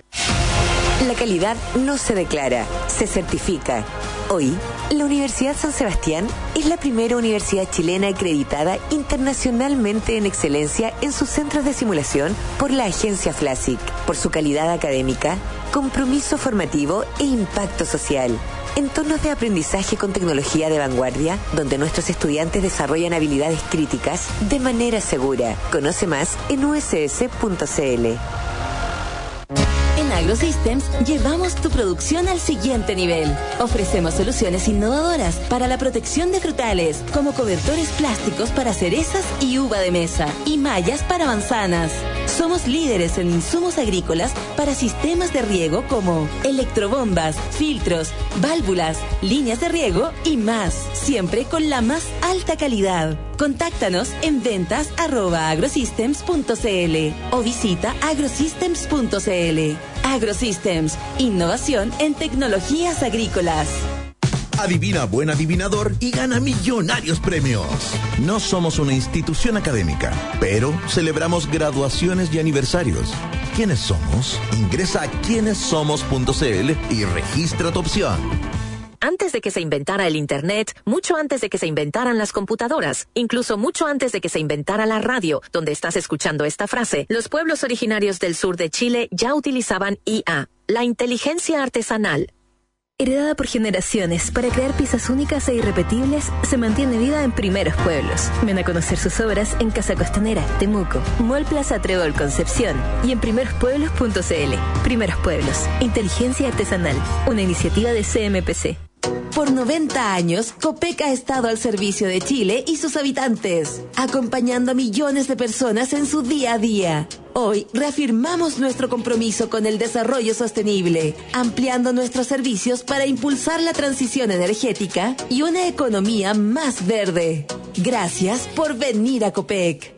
La calidad no se declara, se certifica. Hoy, la Universidad San Sebastián es la primera universidad chilena acreditada internacionalmente en excelencia en sus centros de simulación por la agencia FLASIC, por su calidad académica, compromiso formativo e impacto social. Entornos de aprendizaje con tecnología de vanguardia, donde nuestros estudiantes desarrollan habilidades críticas de manera segura. Conoce más en u s s punto c l. En AgroSystems llevamos tu producción al siguiente nivel. Ofrecemos soluciones innovadoras para la protección de frutales, como cobertores plásticos para cerezas y uva de mesa, y mallas para manzanas. Somos líderes en insumos agrícolas para sistemas de riego como electrobombas, filtros, válvulas, líneas de riego y más, siempre con la más alta calidad. Contáctanos en ventas arroba agrosystems punto c l o visita agrosystems punto c l. AgroSystems, innovación en tecnologías agrícolas. Adivina buen adivinador y gana millonarios premios. No somos una institución académica, pero celebramos graduaciones y aniversarios. ¿Quiénes somos? Ingresa a quiénes somos punto c l y registra tu opción. Antes de que se inventara el Internet, mucho antes de que se inventaran las computadoras, incluso mucho antes de que se inventara la radio, donde estás escuchando esta frase, los pueblos originarios del sur de Chile ya utilizaban I A, la inteligencia artesanal. Heredada por generaciones para crear piezas únicas e irrepetibles, se mantiene viva en Primeros Pueblos. Ven a conocer sus obras en Casa Costanera, Temuco, Mall Plaza Trébol Concepción y en primeros pueblos punto c l. Primeros Pueblos, inteligencia artesanal, una iniciativa de C M P C. Por noventa años, Copec ha estado al servicio de Chile y sus habitantes, acompañando a millones de personas en su día a día. Hoy reafirmamos nuestro compromiso con el desarrollo sostenible, ampliando nuestros servicios para impulsar la transición energética y una economía más verde. Gracias por venir a Copec.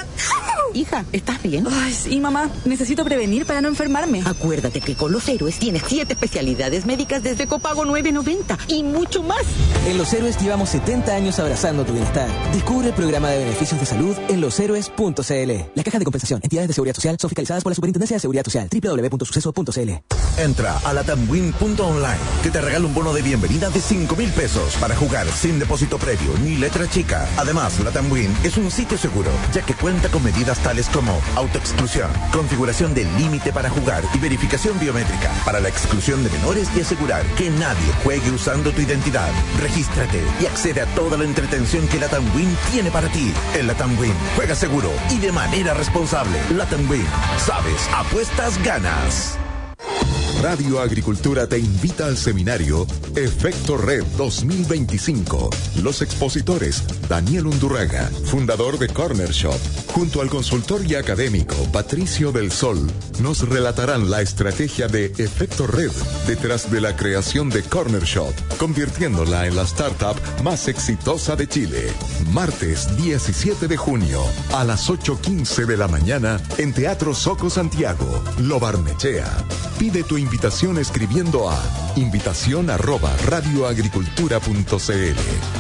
Hija, ¿estás bien? Ay, sí, mamá. Necesito prevenir para no enfermarme. Acuérdate que con Los Héroes tienes siete especialidades médicas desde copago nueve noventa y mucho más. En Los Héroes llevamos setenta años abrazando tu bienestar. Descubre el programa de beneficios de salud en los héroes punto c l. Las cajas de compensación, entidades de seguridad social, son fiscalizadas por la Superintendencia de Seguridad Social. doble u doble u doble u punto suceso punto c l. Entra a latamwin punto online, que te regala un bono de bienvenida de cinco mil pesos para jugar sin depósito previo ni letra chica. Además, Latamwin es un sitio seguro, ya que cuenta con medidas tales como autoexclusión, configuración del límite para jugar y verificación biométrica para la exclusión de menores y asegurar que nadie juegue usando tu identidad. Regístrate y accede a toda la entretención que Latam Win tiene para ti. En Latam Win, juega seguro y de manera responsable. Latam Win, sabes, apuestas, ganas. Radio Agricultura te invita al seminario Efecto Red dos mil veinticinco. Los expositores: Daniel Undurraga, fundador de Corner Shop, junto al consultor y académico Patricio del Sol, nos relatarán la estrategia de Efecto Red detrás de la creación de Corner Shop, convirtiéndola en la startup más exitosa de Chile. Martes diecisiete de junio a las ocho quince de la mañana en Teatro Soco Santiago, Lo Barnechea. Pide tu invitación escribiendo a invitación arroba radioagricultura punto cl.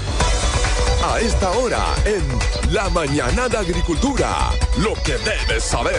A esta hora, en La Mañana de Agricultura, lo que debes saber.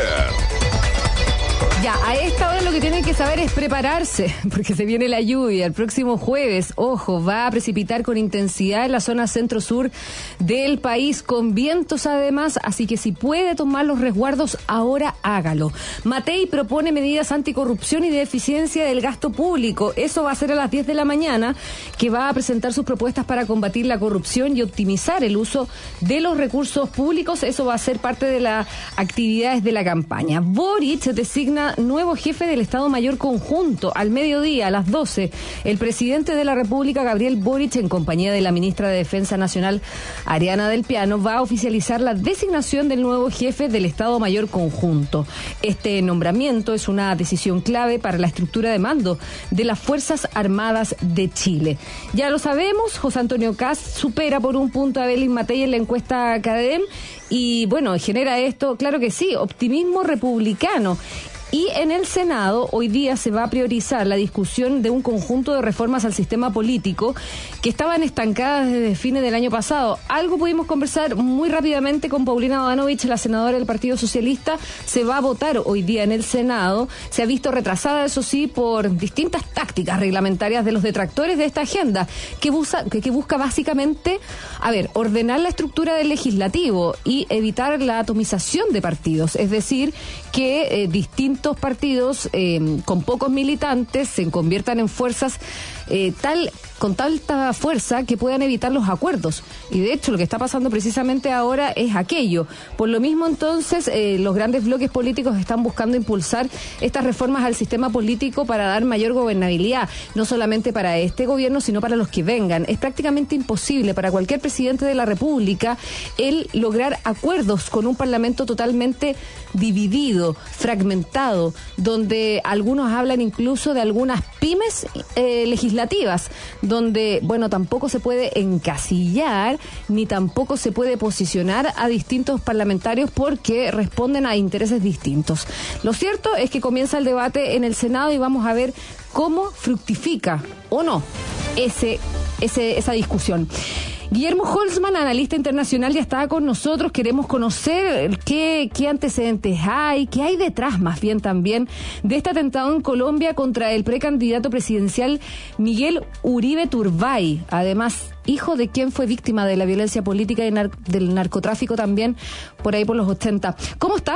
Ya, a esta hora lo que tienen que saber es prepararse, porque se viene la lluvia. El próximo jueves, ojo, va a precipitar con intensidad en la zona centro-sur del país, con vientos además, así que si puede tomar los resguardos, ahora hágalo. Matei propone medidas anticorrupción y de eficiencia del gasto público. Eso va a ser a las diez de la mañana, que va a presentar sus propuestas para combatir la corrupción y optimizar el uso de los recursos públicos. Eso va a ser parte de las actividades de la campaña. Boric designa nuevo jefe del Estado Mayor Conjunto. Al mediodía, a las doce, el presidente de la República, Gabriel Boric, en compañía de la ministra de Defensa Nacional, Ariana Del Piano, va a oficializar la designación del nuevo jefe del Estado Mayor Conjunto. Este nombramiento es una decisión clave para la estructura de mando de las Fuerzas Armadas de Chile. Ya lo sabemos, José Antonio Kast supera por un punto a Belín Matei en la encuesta CADEM y, bueno, genera esto, claro que sí, optimismo republicano. Y en el Senado hoy día se va a priorizar la discusión de un conjunto de reformas al sistema político que estaban estancadas desde fines del año pasado. Algo pudimos conversar muy rápidamente con Paulina Bodanovich, la senadora del Partido Socialista. Se va a votar hoy día en el Senado. Se ha visto retrasada, eso sí, por distintas tácticas reglamentarias de los detractores de esta agenda, que busca, que, que busca básicamente, a ver, ordenar la estructura del legislativo y evitar la atomización de partidos. Es decir, que eh, distintos partidos eh, con pocos militantes se conviertan en fuerzas eh, tal con tanta fuerza que puedan evitar los acuerdos. Y de hecho lo que está pasando precisamente ahora es aquello. Por lo mismo entonces eh, los grandes bloques políticos están buscando impulsar estas reformas al sistema político para dar mayor gobernabilidad, no solamente para este gobierno sino para los que vengan. Es prácticamente imposible para cualquier presidente de la República el lograr acuerdos con un parlamento totalmente dividido, fragmentado, donde algunos hablan incluso de algunas pymes eh, legislativas, donde, bueno, tampoco se puede encasillar ni tampoco se puede posicionar a distintos parlamentarios porque responden a intereses distintos. Lo cierto es que comienza el debate en el Senado y vamos a ver cómo fructifica o no ese, ese, esa discusión. Guillermo Holzman, analista internacional, ya estaba con nosotros. Queremos conocer qué, qué antecedentes hay, qué hay detrás más bien también de este atentado en Colombia contra el precandidato presidencial Miguel Uribe Turbay. Además, hijo de quien fue víctima de la violencia política y nar- del narcotráfico también por ahí por los ochenta. ¿Cómo está?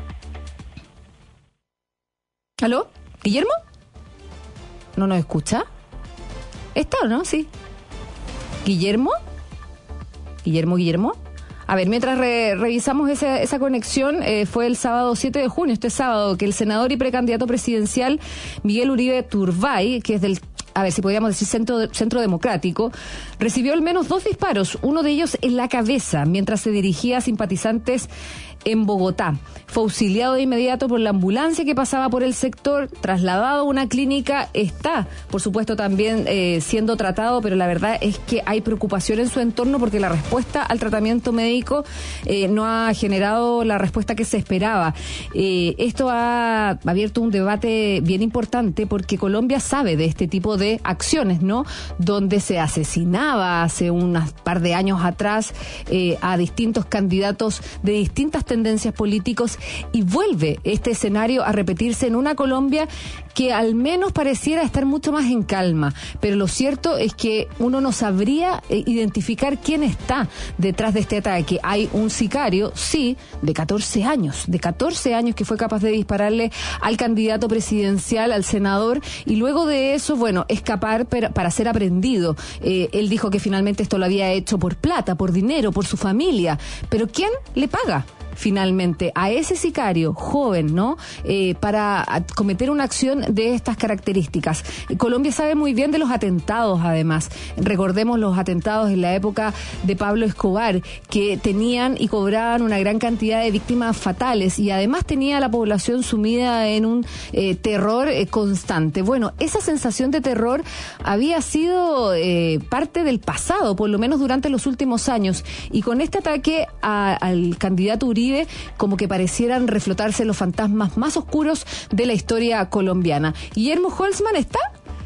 ¿Aló? ¿Guillermo? ¿No nos escucha? ¿Está o no? Sí. ¿Guillermo? Guillermo, Guillermo. A ver, mientras re- revisamos esa, esa conexión, eh, fue el sábado siete de junio, este sábado, que el senador y precandidato presidencial Miguel Uribe Turbay, que es del, a ver si podríamos decir centro, centro democrático, recibió al menos dos disparos, uno de ellos en la cabeza, mientras se dirigía a simpatizantes en Bogotá. Fue auxiliado de inmediato por la ambulancia que pasaba por el sector, trasladado a una clínica, está, por supuesto, también eh, siendo tratado, pero la verdad es que hay preocupación en su entorno porque la respuesta al tratamiento médico eh, no ha generado la respuesta que se esperaba. Eh, esto ha abierto un debate bien importante porque Colombia sabe de este tipo de de acciones, ¿no? Donde se asesinaba hace un par de años atrás eh, a distintos candidatos de distintas tendencias políticos, y vuelve este escenario a repetirse en una Colombia que al menos pareciera estar mucho más en calma, pero lo cierto es que uno no sabría eh, identificar quién está detrás de este ataque. Hay un sicario, sí, de catorce años, de catorce años, que fue capaz de dispararle al candidato presidencial, al senador, y luego de eso, bueno, escapar per, para ser aprendido. Eh, él dijo que finalmente esto lo había hecho por plata, por dinero, por su familia, pero ¿quién le paga finalmente a ese sicario joven, ¿no? Eh, para cometer una acción de estas características? Colombia sabe muy bien de los atentados, además. Recordemos los atentados en la época de Pablo Escobar, que tenían y cobraban una gran cantidad de víctimas fatales, y además tenía a la población sumida en un eh, terror eh, constante. Bueno, esa sensación de terror había sido eh, parte del pasado, por lo menos durante los últimos años, y con este ataque a, al candidato Uribe, como que parecieran reflotarse los fantasmas más oscuros de la historia colombiana. Guillermo Holzman está.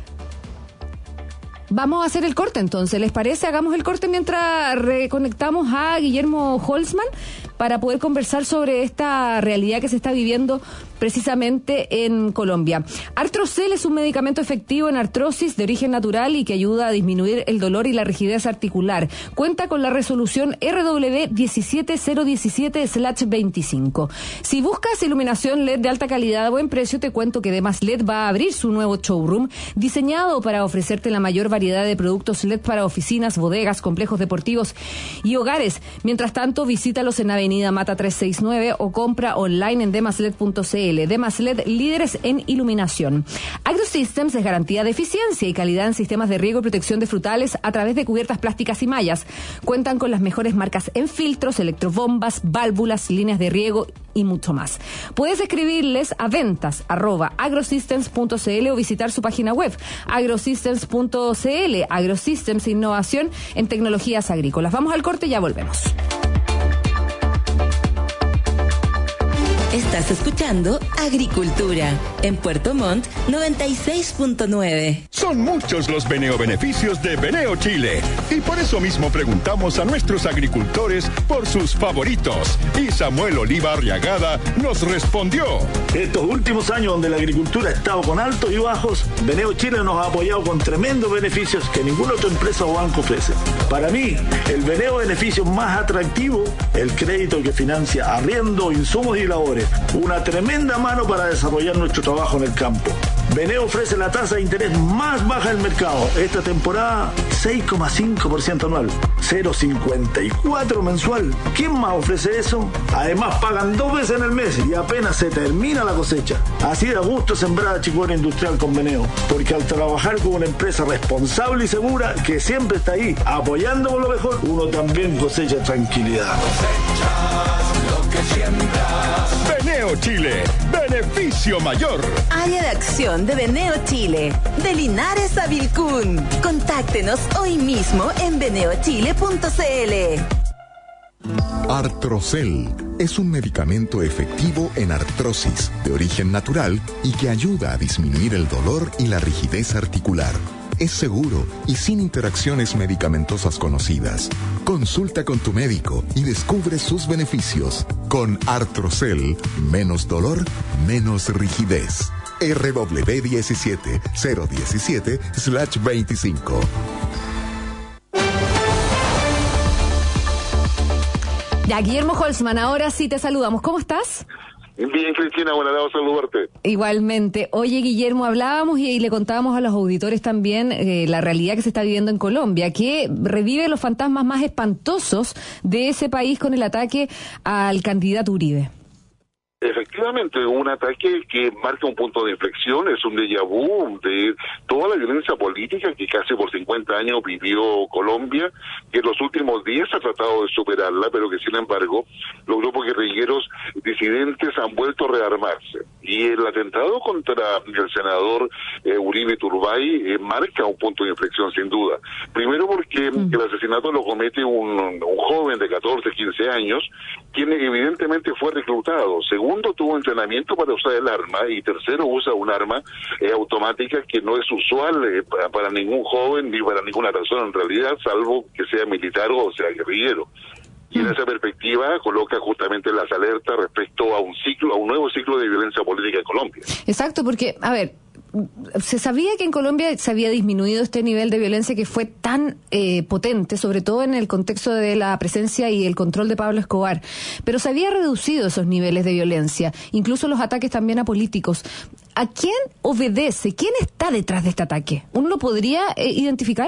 Vamos a hacer el corte entonces, ¿les parece? Hagamos el corte mientras reconectamos a Guillermo Holzman para poder conversar sobre esta realidad que se está viviendo precisamente en Colombia. Artrocel es un medicamento efectivo en artrosis de origen natural y que ayuda a disminuir el dolor y la rigidez articular. Cuenta con la resolución R W diecisiete cero diecisiete slash veinticinco. Si buscas iluminación L E D de alta calidad a buen precio, te cuento que Demas L E D va a abrir su nuevo showroom diseñado para ofrecerte la mayor variedad de productos L E D para oficinas, bodegas, complejos deportivos y hogares. Mientras tanto, visítalos en Avenida Mata trescientos sesenta y nueve o compra online en demasled punto c l. Demas L E D, líderes en iluminación. AgroSystems es garantía de eficiencia y calidad en sistemas de riego y protección de frutales a través de cubiertas plásticas y mallas. Cuentan con las mejores marcas en filtros, electrobombas, válvulas, líneas de riego y mucho más. Puedes escribirles a ventas arroba agrosystems punto c l o visitar su página web agrosystems punto c l. AgroSystems, innovación en tecnologías agrícolas. Vamos al corte y ya volvemos. Estás escuchando Agricultura en Puerto Montt noventa y seis punto nueve. Son muchos los Beneo-beneficios de Beneo Chile y por eso mismo preguntamos a nuestros agricultores por sus favoritos y Samuel Oliva Arriagada nos respondió: estos últimos años donde la agricultura ha estado con altos y bajos, Beneo Chile nos ha apoyado con tremendos beneficios que ninguna otra empresa o banco ofrece. Para mí, el Beneo beneficio más atractivo, el crédito que financia arriendo, insumos y labores. Una tremenda mano para desarrollar nuestro trabajo en el campo. Beneo ofrece la tasa de interés más baja del mercado. Esta temporada, seis coma cinco por ciento anual, cero coma cincuenta y cuatro mensual. ¿Quién más ofrece eso? Además, pagan dos veces en el mes y apenas se termina la cosecha. Así da gusto sembrar chicuera industrial con Beneo, porque al trabajar con una empresa responsable y segura que siempre está ahí apoyando por lo mejor, uno también cosecha tranquilidad. Lo que siembras. Beneo Chile, beneficio mayor. Área de acción de Beneo Chile, de Linares a Vilcún. Contáctenos hoy mismo en beneo chile punto c l. Artrocel es un medicamento efectivo en artrosis de origen natural y que ayuda a disminuir el dolor y la rigidez articular. Es seguro y sin interacciones medicamentosas conocidas. Consulta con tu médico y descubre sus beneficios. Con Artrocel, menos dolor, menos rigidez. R W diecisiete cero diecisiete slash veinticinco. Ya, Guillermo Holzman, ahora sí te saludamos. ¿Cómo estás? Bien, Cristina, buenas tardes, saludarte. Igualmente. Oye, Guillermo, hablábamos y, y le contábamos a los auditores también eh, la realidad que se está viviendo en Colombia, que revive los fantasmas más espantosos de ese país con el ataque al candidato Uribe. Efectivamente, un ataque que marca un punto de inflexión, es un déjà vu de toda la violencia política que casi por cincuenta años vivió Colombia, que en los últimos días ha tratado de superarla, pero que sin embargo los grupos guerrilleros disidentes han vuelto a rearmarse. Y el atentado contra el senador eh, Uribe Turbay eh, marca un punto de inflexión sin duda. Primero porque mm. el asesinato lo comete un, un joven de catorce, quince años, quien evidentemente fue reclutado. Segundo, tuvo entrenamiento para usar el arma. Y tercero, usa un arma eh, automática que no es usual eh, para, para ningún joven ni para ninguna persona en realidad, salvo que sea militar o sea guerrillero. Y en esa perspectiva coloca justamente las alertas respecto a un ciclo, a un nuevo ciclo de violencia política en Colombia. Exacto, porque, a ver, se sabía que en Colombia se había disminuido este nivel de violencia que fue tan eh, potente, sobre todo en el contexto de la presencia y el control de Pablo Escobar, pero se había reducido esos niveles de violencia, incluso los ataques también a políticos. ¿A quién obedece? ¿Quién está detrás de este ataque? ¿Uno lo podría eh, identificar?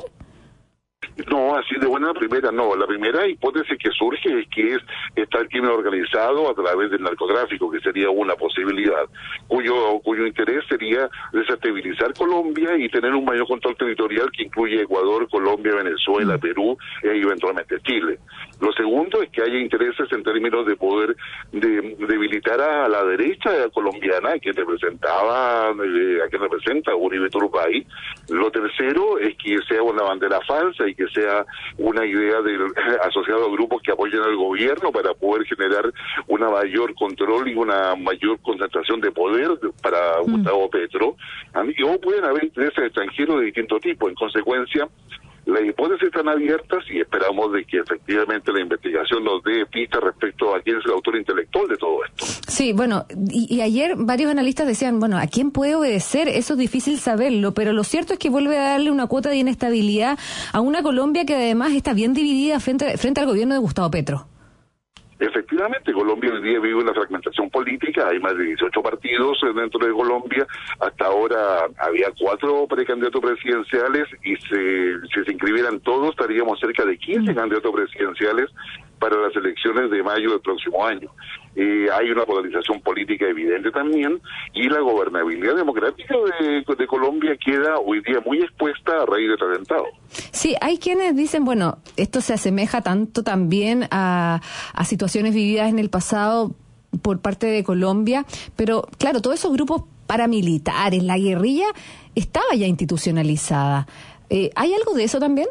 No, así de buena primera no. La primera hipótesis que surge es que es está el crimen organizado a través del narcotráfico, que sería una posibilidad, cuyo cuyo interés sería desestabilizar Colombia y tener un mayor control territorial que incluye Ecuador, Colombia, Venezuela, Perú e eventualmente Chile. Lo segundo es que haya intereses en términos de poder de, debilitar a la derecha colombiana, que representaba, eh, a que representa Uribe Turbay. Lo tercero es que sea una bandera falsa y que sea una idea del, asociado a grupos que apoyen al gobierno para poder generar una mayor control y una mayor concentración de poder para mm. Gustavo Petro. Y o pueden haber intereses extranjeros de distinto tipo. En consecuencia, las hipótesis están abiertas y esperamos de que efectivamente la investigación nos dé pistas respecto a quién es el autor intelectual de todo esto. Sí, bueno, y, y ayer varios analistas decían, bueno, ¿a quién puede obedecer? Eso es difícil saberlo, pero lo cierto es que vuelve a darle una cuota de inestabilidad a una Colombia que además está bien dividida frente, frente al gobierno de Gustavo Petro. Efectivamente, Colombia hoy día vive una fragmentación política, hay más de dieciocho partidos dentro de Colombia, hasta ahora había cuatro precandidatos presidenciales y se, si se inscribieran todos estaríamos cerca de quince candidatos presidenciales para las elecciones de mayo del próximo año. Eh, hay una polarización política evidente también y la gobernabilidad democrática de, de Colombia queda hoy día muy expuesta a raíz de este atentado. Sí, hay quienes dicen, bueno, esto se asemeja tanto también a, a situaciones vividas en el pasado por parte de Colombia, pero claro, todos esos grupos paramilitares, la guerrilla, estaba ya institucionalizada. Eh, ¿Hay algo de eso también?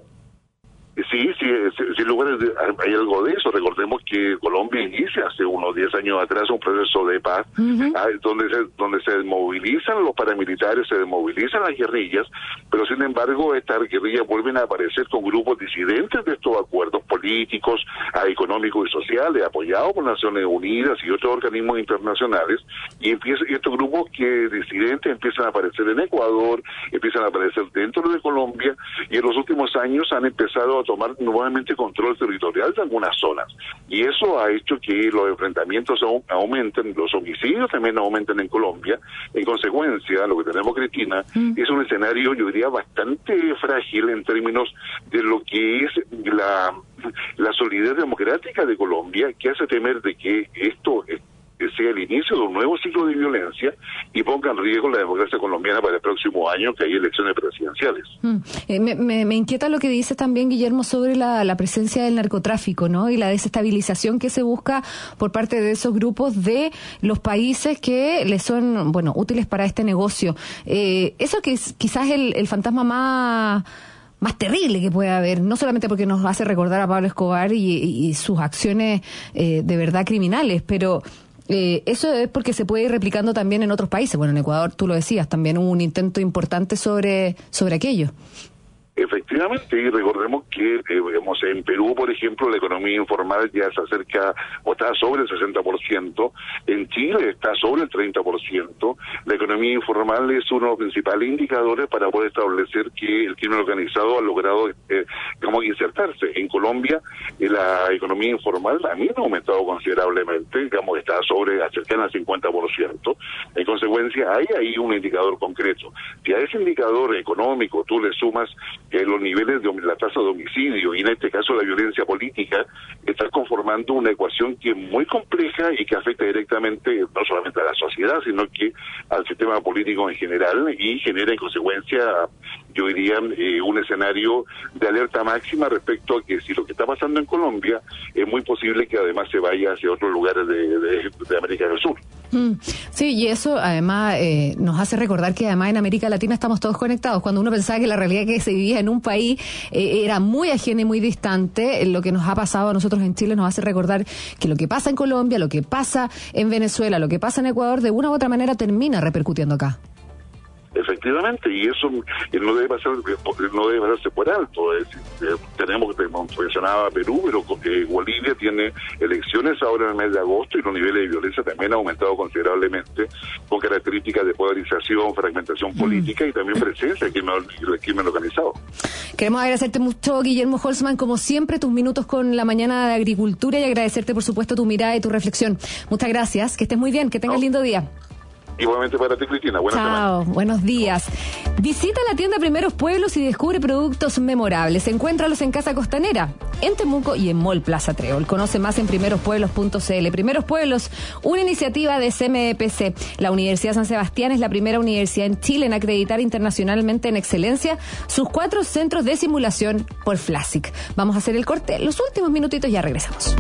Sí, sí, sin lugar hay algo de eso. Recordemos que Colombia inicia hace unos diez años atrás un proceso de paz uh-huh. donde se, donde se desmovilizan los paramilitares, se desmovilizan las guerrillas, pero sin embargo estas guerrillas vuelven a aparecer con grupos disidentes de estos acuerdos políticos, económicos y sociales, apoyados por Naciones Unidas y otros organismos internacionales, y, empieza, y estos grupos que disidentes empiezan a aparecer en Ecuador, empiezan a aparecer dentro de Colombia, y en los últimos años han empezado a tomar nuevamente control territorial de algunas zonas. Y eso ha hecho que los enfrentamientos aumenten, los homicidios también aumenten en Colombia. En consecuencia, lo que tenemos, Cristina, mm. es un escenario, yo diría, bastante frágil en términos de lo que es la, la solidez democrática de Colombia, que hace temer de que esto sea el inicio de un nuevo ciclo de violencia y ponga en riesgo la democracia colombiana para el próximo año, que hay elecciones presidenciales. Mm. Eh, me, me, me inquieta lo que dice también Guillermo sobre la, la presencia del narcotráfico, ¿no? Y la desestabilización que se busca por parte de esos grupos de los países que les son, bueno, útiles para este negocio. Eh, eso que es quizás el, el fantasma más... más terrible que puede haber, no solamente porque nos hace recordar a Pablo Escobar y, y, y sus acciones eh, de verdad criminales, pero eh, eso es porque se puede ir replicando también en otros países. Bueno, en Ecuador, tú lo decías, también hubo un intento importante sobre, sobre aquello. Efectivamente, y recordemos que eh, vemos, en Perú, por ejemplo, la economía informal ya se acerca o está sobre el sesenta por ciento, en Chile está sobre el treinta por ciento. La economía informal es uno de los principales indicadores para poder establecer que el crimen organizado ha logrado eh, como insertarse. En Colombia, eh, la economía informal también ha aumentado considerablemente, digamos, está sobre, cercana al cincuenta por ciento. En consecuencia, hay ahí un indicador concreto. Si a ese indicador económico tú le sumas que los niveles de la tasa de homicidio y en este caso la violencia política, están conformando una ecuación que es muy compleja y que afecta directamente no solamente a la sociedad, sino que al sistema político en general y genera en consecuencia, yo diría, eh, un escenario de alerta máxima respecto a que si lo que está pasando en Colombia es muy posible que además se vaya hacia otros lugares de, de, de América del Sur. Sí, y eso además eh, nos hace recordar que además en América Latina estamos todos conectados. Cuando uno pensaba que la realidad que se vivía en un país eh, era muy ajena y muy distante, lo que nos ha pasado a nosotros en Chile nos hace recordar que lo que pasa en Colombia, lo que pasa en Venezuela, lo que pasa en Ecuador, de una u otra manera termina repercutiendo acá. Efectivamente, y eso no debe pasar, no debe pasarse por alto. Es decir, eh, tenemos que mencionaba Perú, pero eh, Bolivia tiene elecciones ahora en el mes de agosto y los niveles de violencia también han aumentado considerablemente, con características de polarización, fragmentación política mm. y también presencia del crimen, del crimen organizado. Queremos agradecerte mucho, Guillermo Holzman, como siempre, tus minutos con la mañana de agricultura y agradecerte, por supuesto, tu mirada y tu reflexión. Muchas gracias, que estés muy bien, que tengas no. lindo día. Igualmente para ti, Cristina. Buenas Chao, semana. Buenos días. Visita la tienda Primeros Pueblos y descubre productos memorables. Encuéntralos en Casa Costanera, en Temuco y en Mall Plaza Trébol. Conoce más en primeros pueblos punto c l. Primeros Pueblos, una iniciativa de C M E P C. La Universidad San Sebastián es la primera universidad en Chile en acreditar internacionalmente en excelencia sus cuatro centros de simulación por FLASIC. Vamos a hacer el corte. Los últimos minutitos, ya regresamos.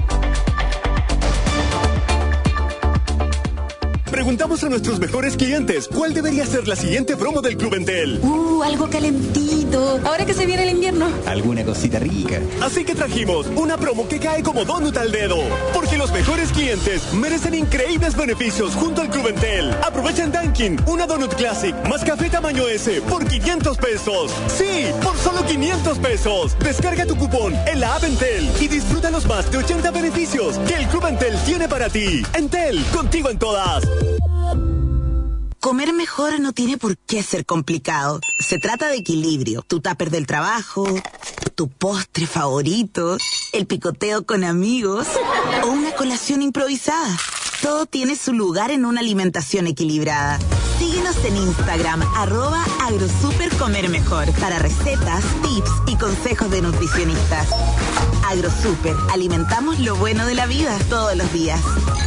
Preguntamos a nuestros mejores clientes cuál debería ser la siguiente promo del Club Entel. Uh, algo calentito. Ahora que se viene el invierno. Alguna cosita rica. Así que trajimos una promo que cae como donut al dedo. Porque los mejores clientes merecen increíbles beneficios junto al Club Entel. Aprovecha en Dunkin' una Donut Classic más café tamaño S por quinientos pesos. Sí, por solo quinientos pesos. Descarga tu cupón en la app Entel y disfruta los más de ochenta beneficios que el Club Entel tiene para ti. Entel, contigo en todas. Comer mejor no tiene por qué ser complicado. Se trata de equilibrio. Tu tupper del trabajo, tu postre favorito, el picoteo con amigos o una colación improvisada. Todo tiene su lugar en una alimentación equilibrada. Síguenos en Instagram, arroba agrosupercomermejor, para recetas, tips y consejos de nutricionistas. Agrosuper, alimentamos lo bueno de la vida todos los días.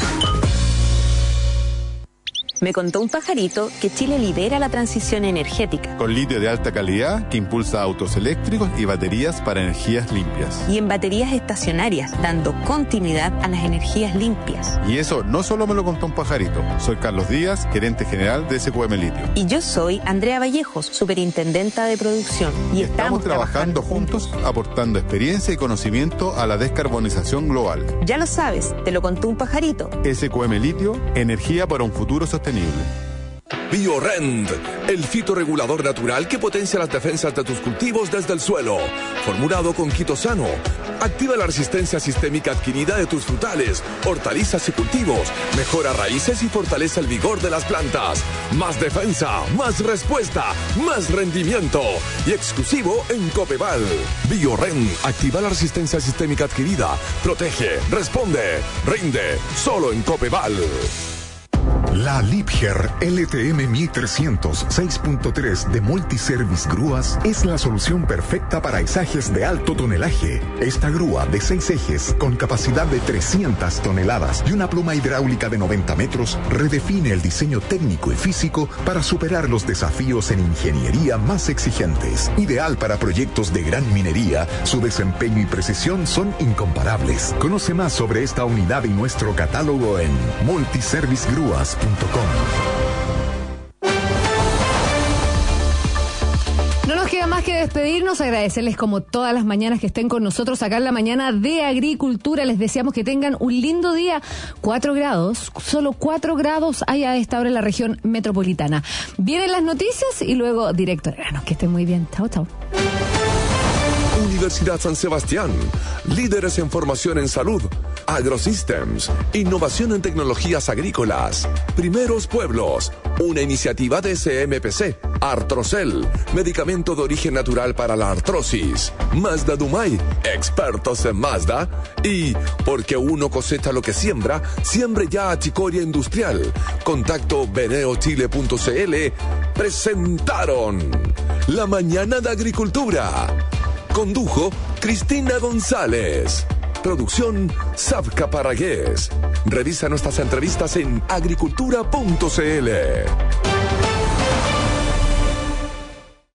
Me contó un pajarito que Chile lidera la transición energética. Con litio de alta calidad que impulsa autos eléctricos y baterías para energías limpias. Y en baterías estacionarias, dando continuidad a las energías limpias. Y eso no solo me lo contó un pajarito. Soy Carlos Díaz, gerente general de S Q M Litio. Y yo soy Andrea Vallejos, superintendenta de producción. Y estamos, estamos trabajando, trabajando juntos, aportando experiencia y conocimiento a la descarbonización global. Ya lo sabes, te lo contó un pajarito. S Q M Litio, energía para un futuro sostenible. BioRend, el fitorregulador natural que potencia las defensas de tus cultivos desde el suelo. Formulado con quitosano, activa la resistencia sistémica adquirida de tus frutales, hortalizas y cultivos, mejora raíces y fortalece el vigor de las plantas. Más defensa, más respuesta, más rendimiento. Y exclusivo en Copeval. BioRend activa la resistencia sistémica adquirida, protege, responde, rinde, solo en Copeval. La Liebherr L T M mil trescientos seis punto tres de Multiservice Grúas es la solución perfecta para izajes de alto tonelaje. Esta grúa de seis ejes con capacidad de trescientas toneladas y una pluma hidráulica de noventa metros redefine el diseño técnico y físico para superar los desafíos en ingeniería más exigentes. Ideal para proyectos de gran minería, su desempeño y precisión son incomparables. Conoce más sobre esta unidad y nuestro catálogo en multiservice grúas punto com. No nos queda más que despedirnos, agradecerles como todas las mañanas que estén con nosotros acá en la mañana de agricultura. Les deseamos que tengan un lindo día. Cuatro grados, solo cuatro grados hay a esta hora en la región metropolitana. Vienen las noticias y luego directo al grano. Que estén muy bien. Chao, chao. Universidad San Sebastián, líderes en formación en salud, AgroSystems, innovación en tecnologías agrícolas, Primeros Pueblos, una iniciativa de C M P C, Artrocel, medicamento de origen natural para la artrosis, Mazda Dumay, expertos en Mazda, y porque uno cosecha lo que siembra, siembre ya a Chicoria Industrial. Contacto veneochile punto c l. Presentaron La Mañana de Agricultura. Condujo Cristina González. Producción Savca Paragués. Revisa nuestras entrevistas en agricultura punto c l.